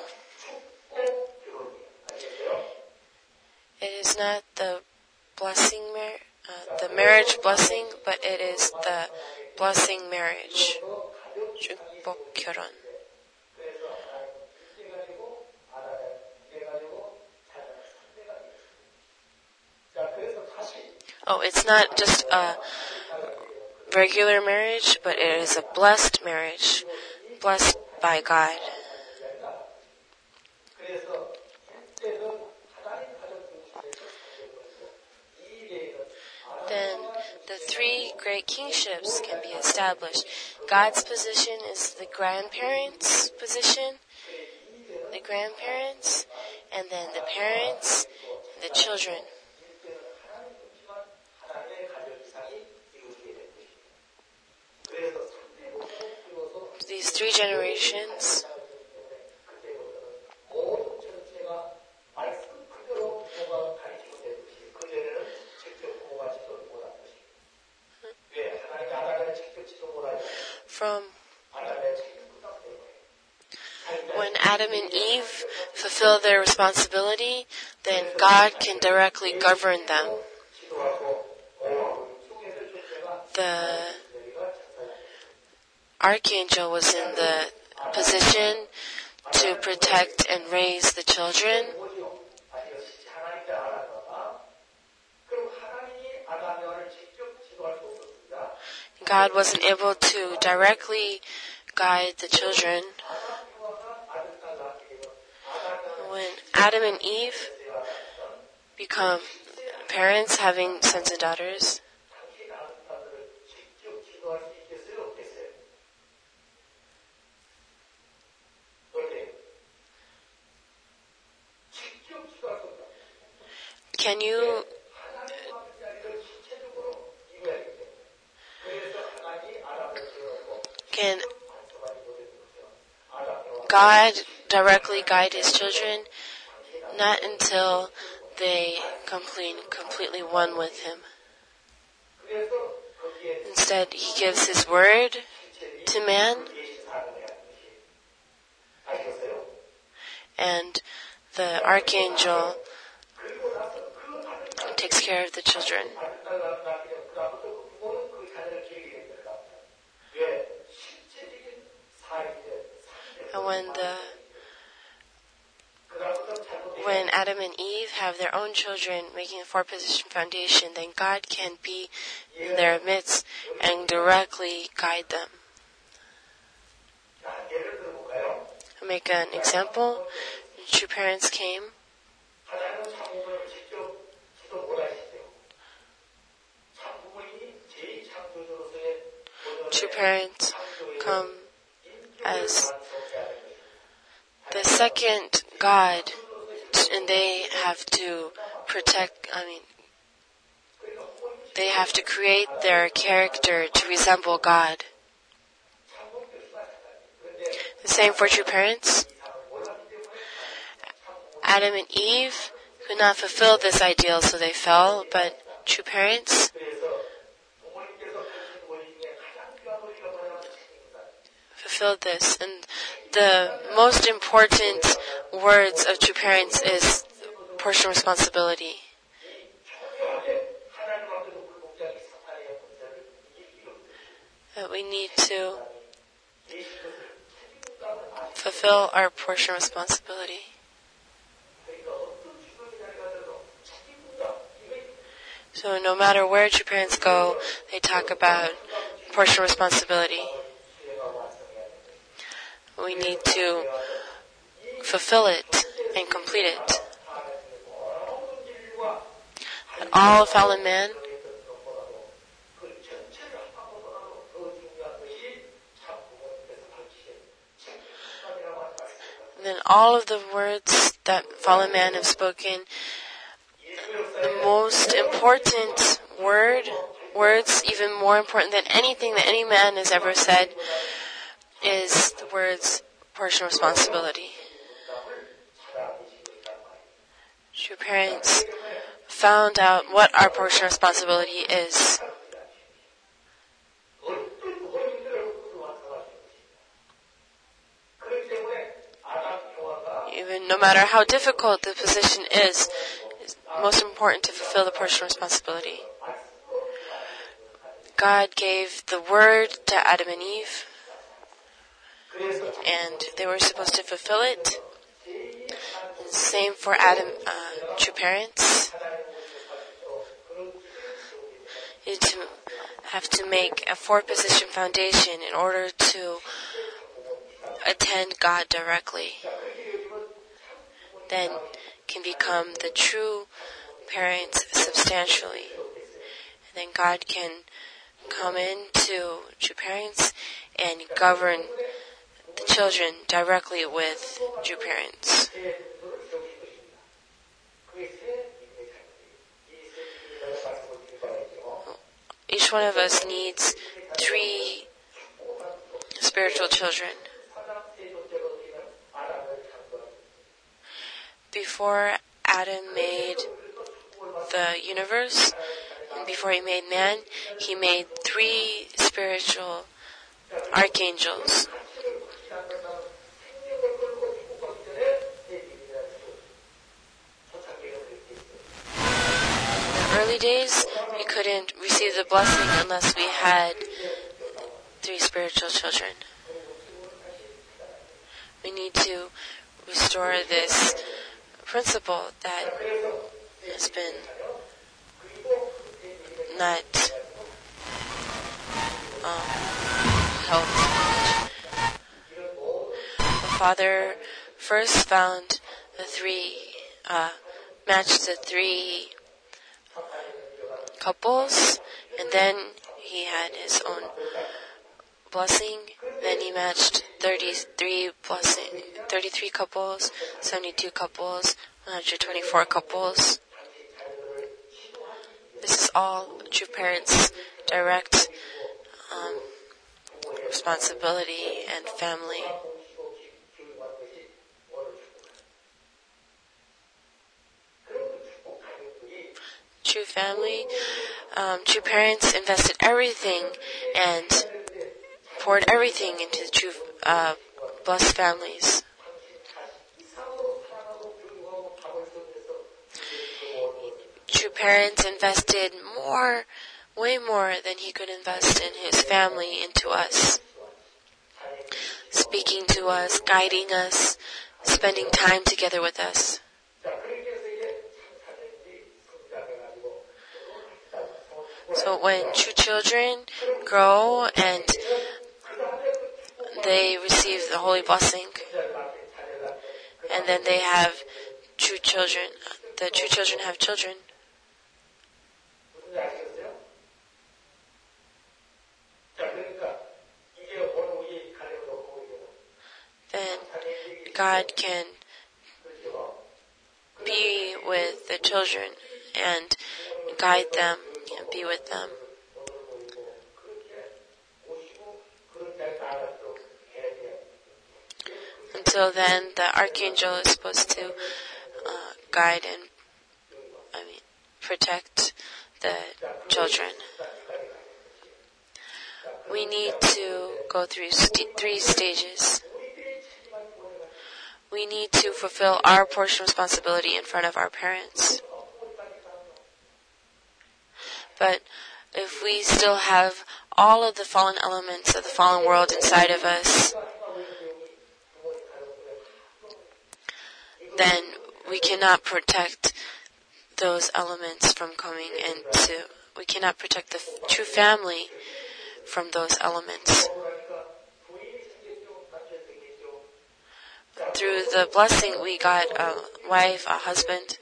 It is not the blessing, the marriage blessing, but it is the blessing marriage. 축복 결혼. Oh, it's not just a regular marriage, but it is a blessed marriage, blessed by God. Then the three great kingships can be established. God's position is the grandparents' position, the grandparents, and then the parents, and the children. These three generations from when Adam and Eve fulfill their responsibility, then God can directly govern them. The archangel was in the position to protect and raise the children. God wasn't able to directly guide the children. When Adam and Eve become parents having sons and daughters, can God directly guide His children? Not until they completely one with Him. Instead, He gives His word to man, and the archangel takes care of the children. And when Adam and Eve have their own children making a four-position foundation, then God can be in their midst and directly guide them. I'll make an example. Two parents came. Two parents come as the second God, and they have to they have to create their character to resemble God. The same for two parents. Adam and Eve could not fulfill this ideal, so they fell, but two parents fulfilled this. And the most important words of two parents is portion responsibility. That we need to fulfill our portion responsibility. So no matter where two parents go, they talk about portion responsibility. We need to fulfill it and complete it. That all fallen man and then all of the words that fallen man have spoken, the most important words, even more important than anything that any man has ever said, is the words portion responsibility. True parents found out what our portion responsibility is. Even no matter how difficult the position is, it's most important to fulfill the portion responsibility. God gave the word to Adam and Eve, and they were supposed to fulfill it. Same for true parents. You have to make a 4-position foundation in order to attend God directly. Then can become the true parents substantially. And then God can come into true parents and govern the children directly with true parents. Each one of us needs 3 spiritual children. Before Adam made the universe, and before he made man, he made 3 spiritual archangels. In the early days, we couldn't receive the blessing unless we had 3 spiritual children. We need to restore this principle that has been not held. The Father first found matched the 3 couples, and then he had his own blessing. Then he matched 33 couples, 72 couples, 124 couples. This is all true parents' direct responsibility and family. True family, true parents invested everything and poured everything into the true blessed families. True parents invested way more than he could invest in his family into us. Speaking to us, guiding us, spending time together with us. So when true children grow and they receive the holy blessing, and then they have true children, the true children have children. Then God can be with the children and guide them and be with them. Until then, the archangel is supposed to guide and protect the children. We need to go through 3 stages. We need to fulfill our portion of responsibility in front of our parents. But if we still have all of the fallen elements of the fallen world inside of us, then we cannot protect those elements from coming into. We cannot protect the true family from those elements. Through the blessing, we got a wife, a husband.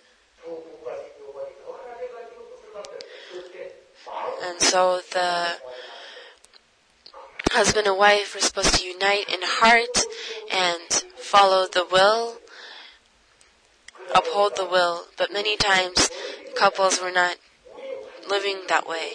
And so the husband and wife were supposed to unite in heart and follow the will, uphold the will. But many times, couples were not living that way.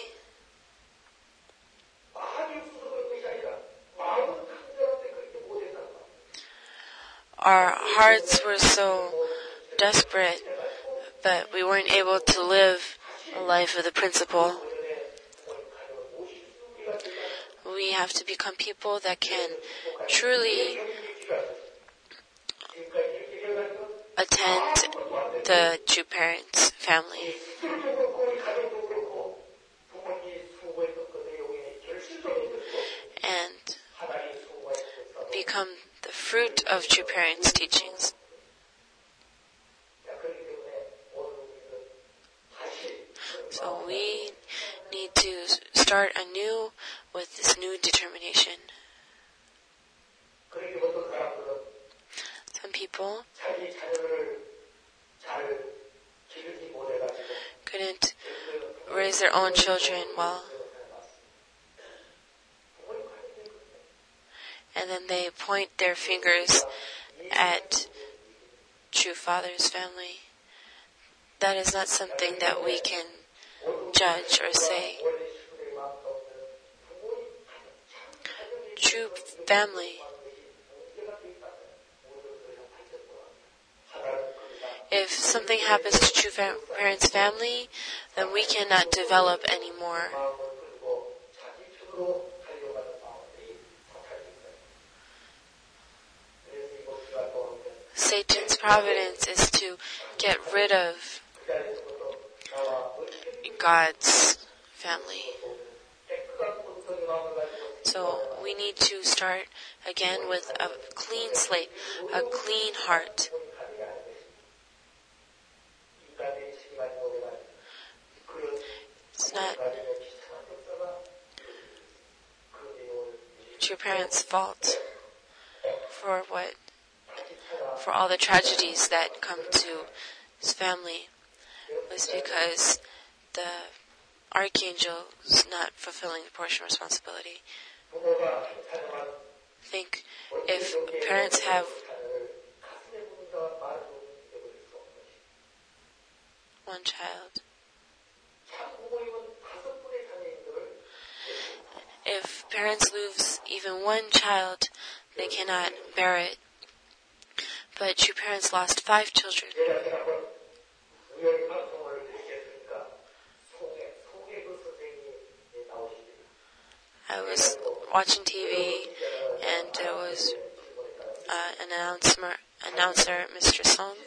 Our hearts were so desperate, but we weren't able to live a life of the principle. We have to become people that can truly attend the true parents' family. fruit of true parents' teachings. So we need to start anew with this new determination. Some people couldn't raise their own children well. And then they point their fingers at true father's family. That is not something that we can judge or say. True family. If something happens to true parents' family, then we cannot develop anymore. Satan's providence is to get rid of God's family. So we need to start again with a clean slate, a clean heart. It's not true parents' fault for all the tragedies that come to his family. It was because the archangel is not fulfilling the portion of responsibility. Think if parents have one child, if parents lose even one child, they cannot bear it. But true parents lost 5 children. I was watching TV and there was an announcer, Mr. Song.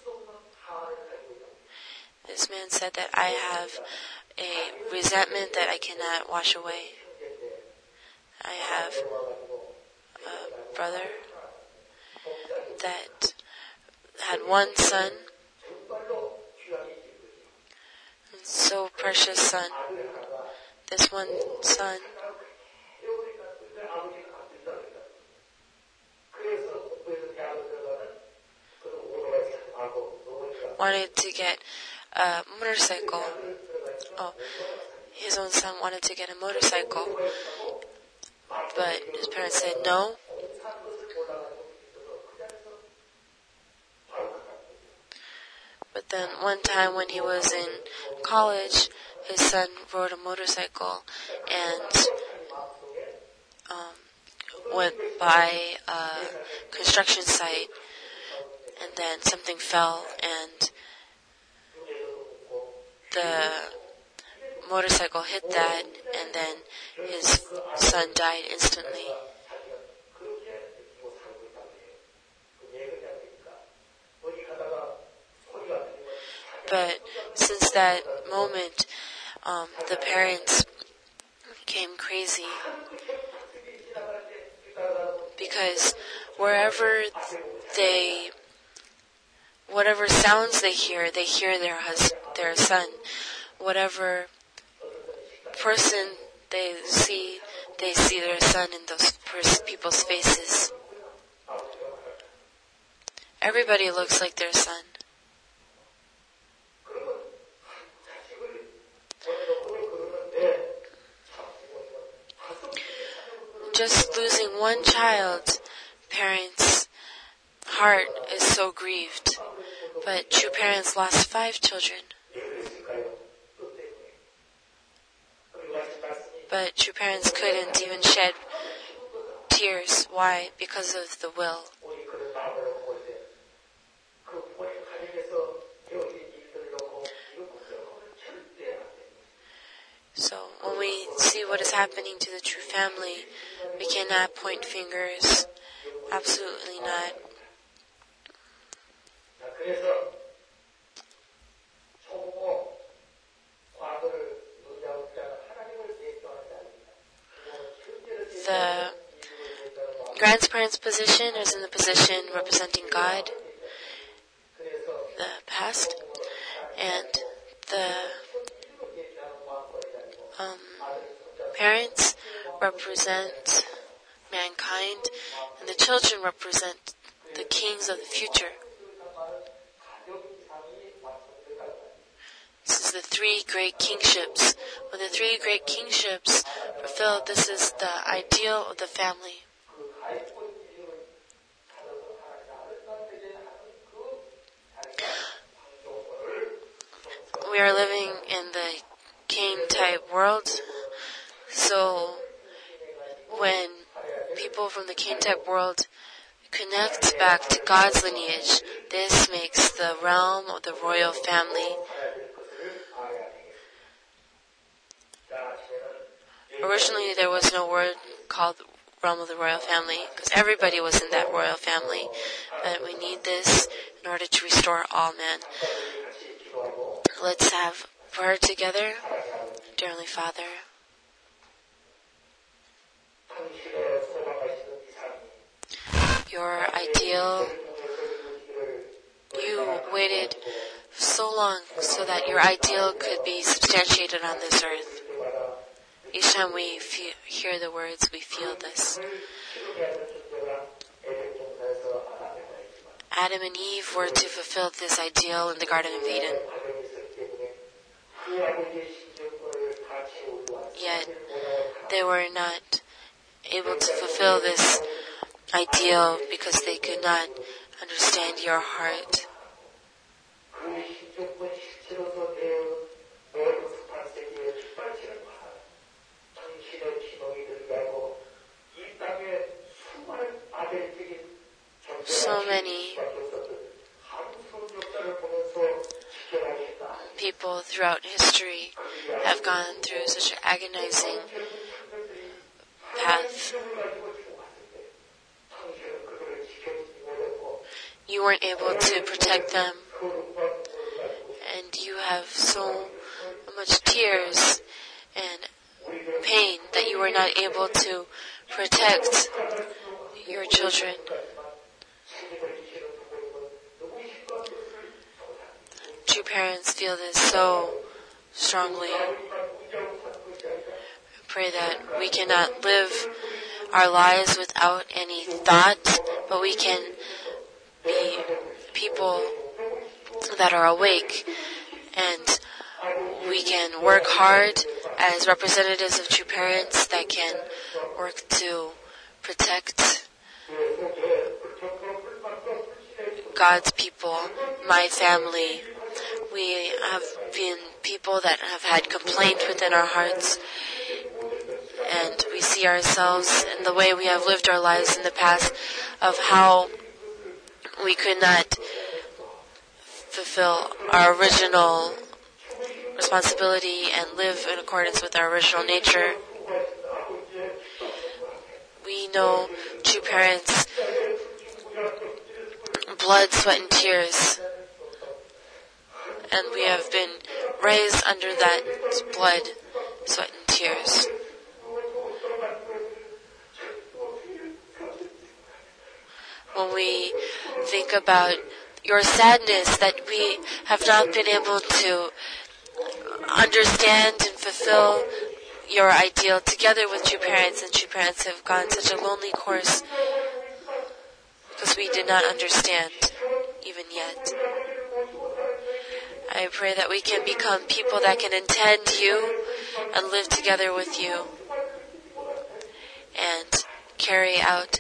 This man said that I have a resentment that I cannot wash away. I have a brother that had one son, so precious son. This one son wanted to get a motorcycle. His own son wanted to get a motorcycle, but his parents said no. But then one time when he was in college, his son rode a motorcycle and went by a construction site, and then something fell and the motorcycle hit that, and then his son died instantly. But since that moment, the parents became crazy because whatever sounds they hear their son. Whatever person they see their son in those people's faces. Everybody looks like their son. Just losing one child, parents' heart is so grieved. But true parents lost 5 children. But true parents couldn't even shed tears. Why? Because of the will. So when we see what is happening to the true family, we cannot point fingers. Absolutely not. The grandparents' position is in the position representing God, the past, and the parents represent mankind, and the children represent the kings of the future. This is the three great kingships. When the three great kingships fulfilled, this is the ideal of the family. We are living in the Cain-type world, so when people from the Cain-type world connect back to God's lineage, this makes the realm of the royal family. Originally, there was no word called realm of the royal family, because everybody was in that royal family, but we need this in order to restore all men. Let's have prayer together. Dear Heavenly Father, your ideal, you waited so long so that your ideal could be substantiated on this earth. Each time we hear the words, we feel this. Adam and Eve were to fulfill this ideal in the Garden of Eden. Yet, they were not able to fulfill this ideal because they could not understand your heart. So many people throughout history have gone through such an agonizing path. You weren't able to protect them, and you have so much tears and pain that you were not able to protect your children. True parents feel this so strongly. I pray that we cannot live our lives without any thought, but we can be people that are awake, and we can work hard as representatives of true parents that can work to protect God's people, my family. We have been people that have had complaint within our hearts, and we see ourselves in the way we have lived our lives in the past of how we could not fulfill our original responsibility and live in accordance with our original nature. We know true parents, blood, sweat, and tears. And we have been raised under that blood, sweat, and tears. When we think about your sadness that we have not been able to understand and fulfill your ideal together with true parents, and true parents have gone such a lonely course because we did not understand even yet. I pray that we can become people that can intend you and live together with you and carry out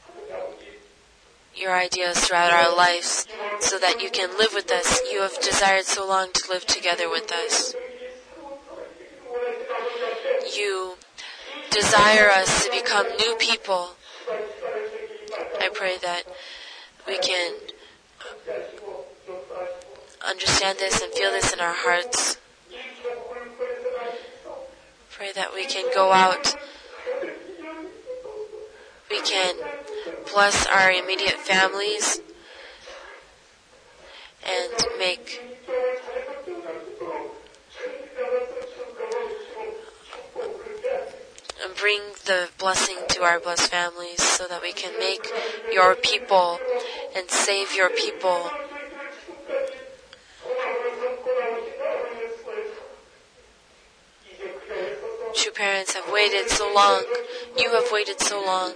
your ideas throughout our lives so that you can live with us. You have desired so long to live together with us. You desire us to become new people. I pray that we can understand this and feel this in our hearts. Pray that we can go out. We can bless our immediate families and bring the blessing to our blessed families so that we can make your people and save your people. True parents have waited so long. You have waited so long.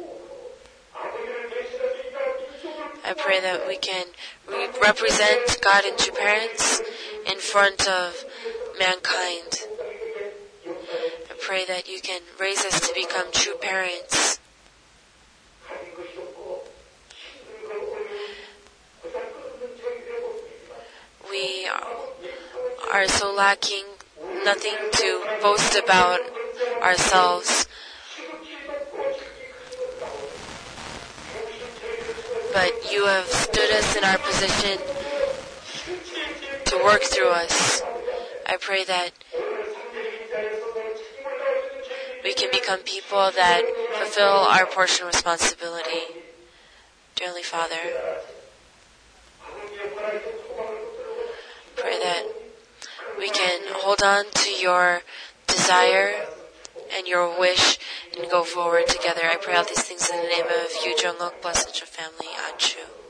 I pray that we can represent God and true parents in front of mankind. I pray that you can raise us to become true parents. We are so lacking, nothing to boast about ourselves. But you have stood us in our position to work through us. I pray that we can become people that fulfill our portion of responsibility. Dear Heavenly Father, pray that we can hold on to your desire and your wish and go forward together. I pray all these things in the name of you, Jungkook, blessed family, Achu.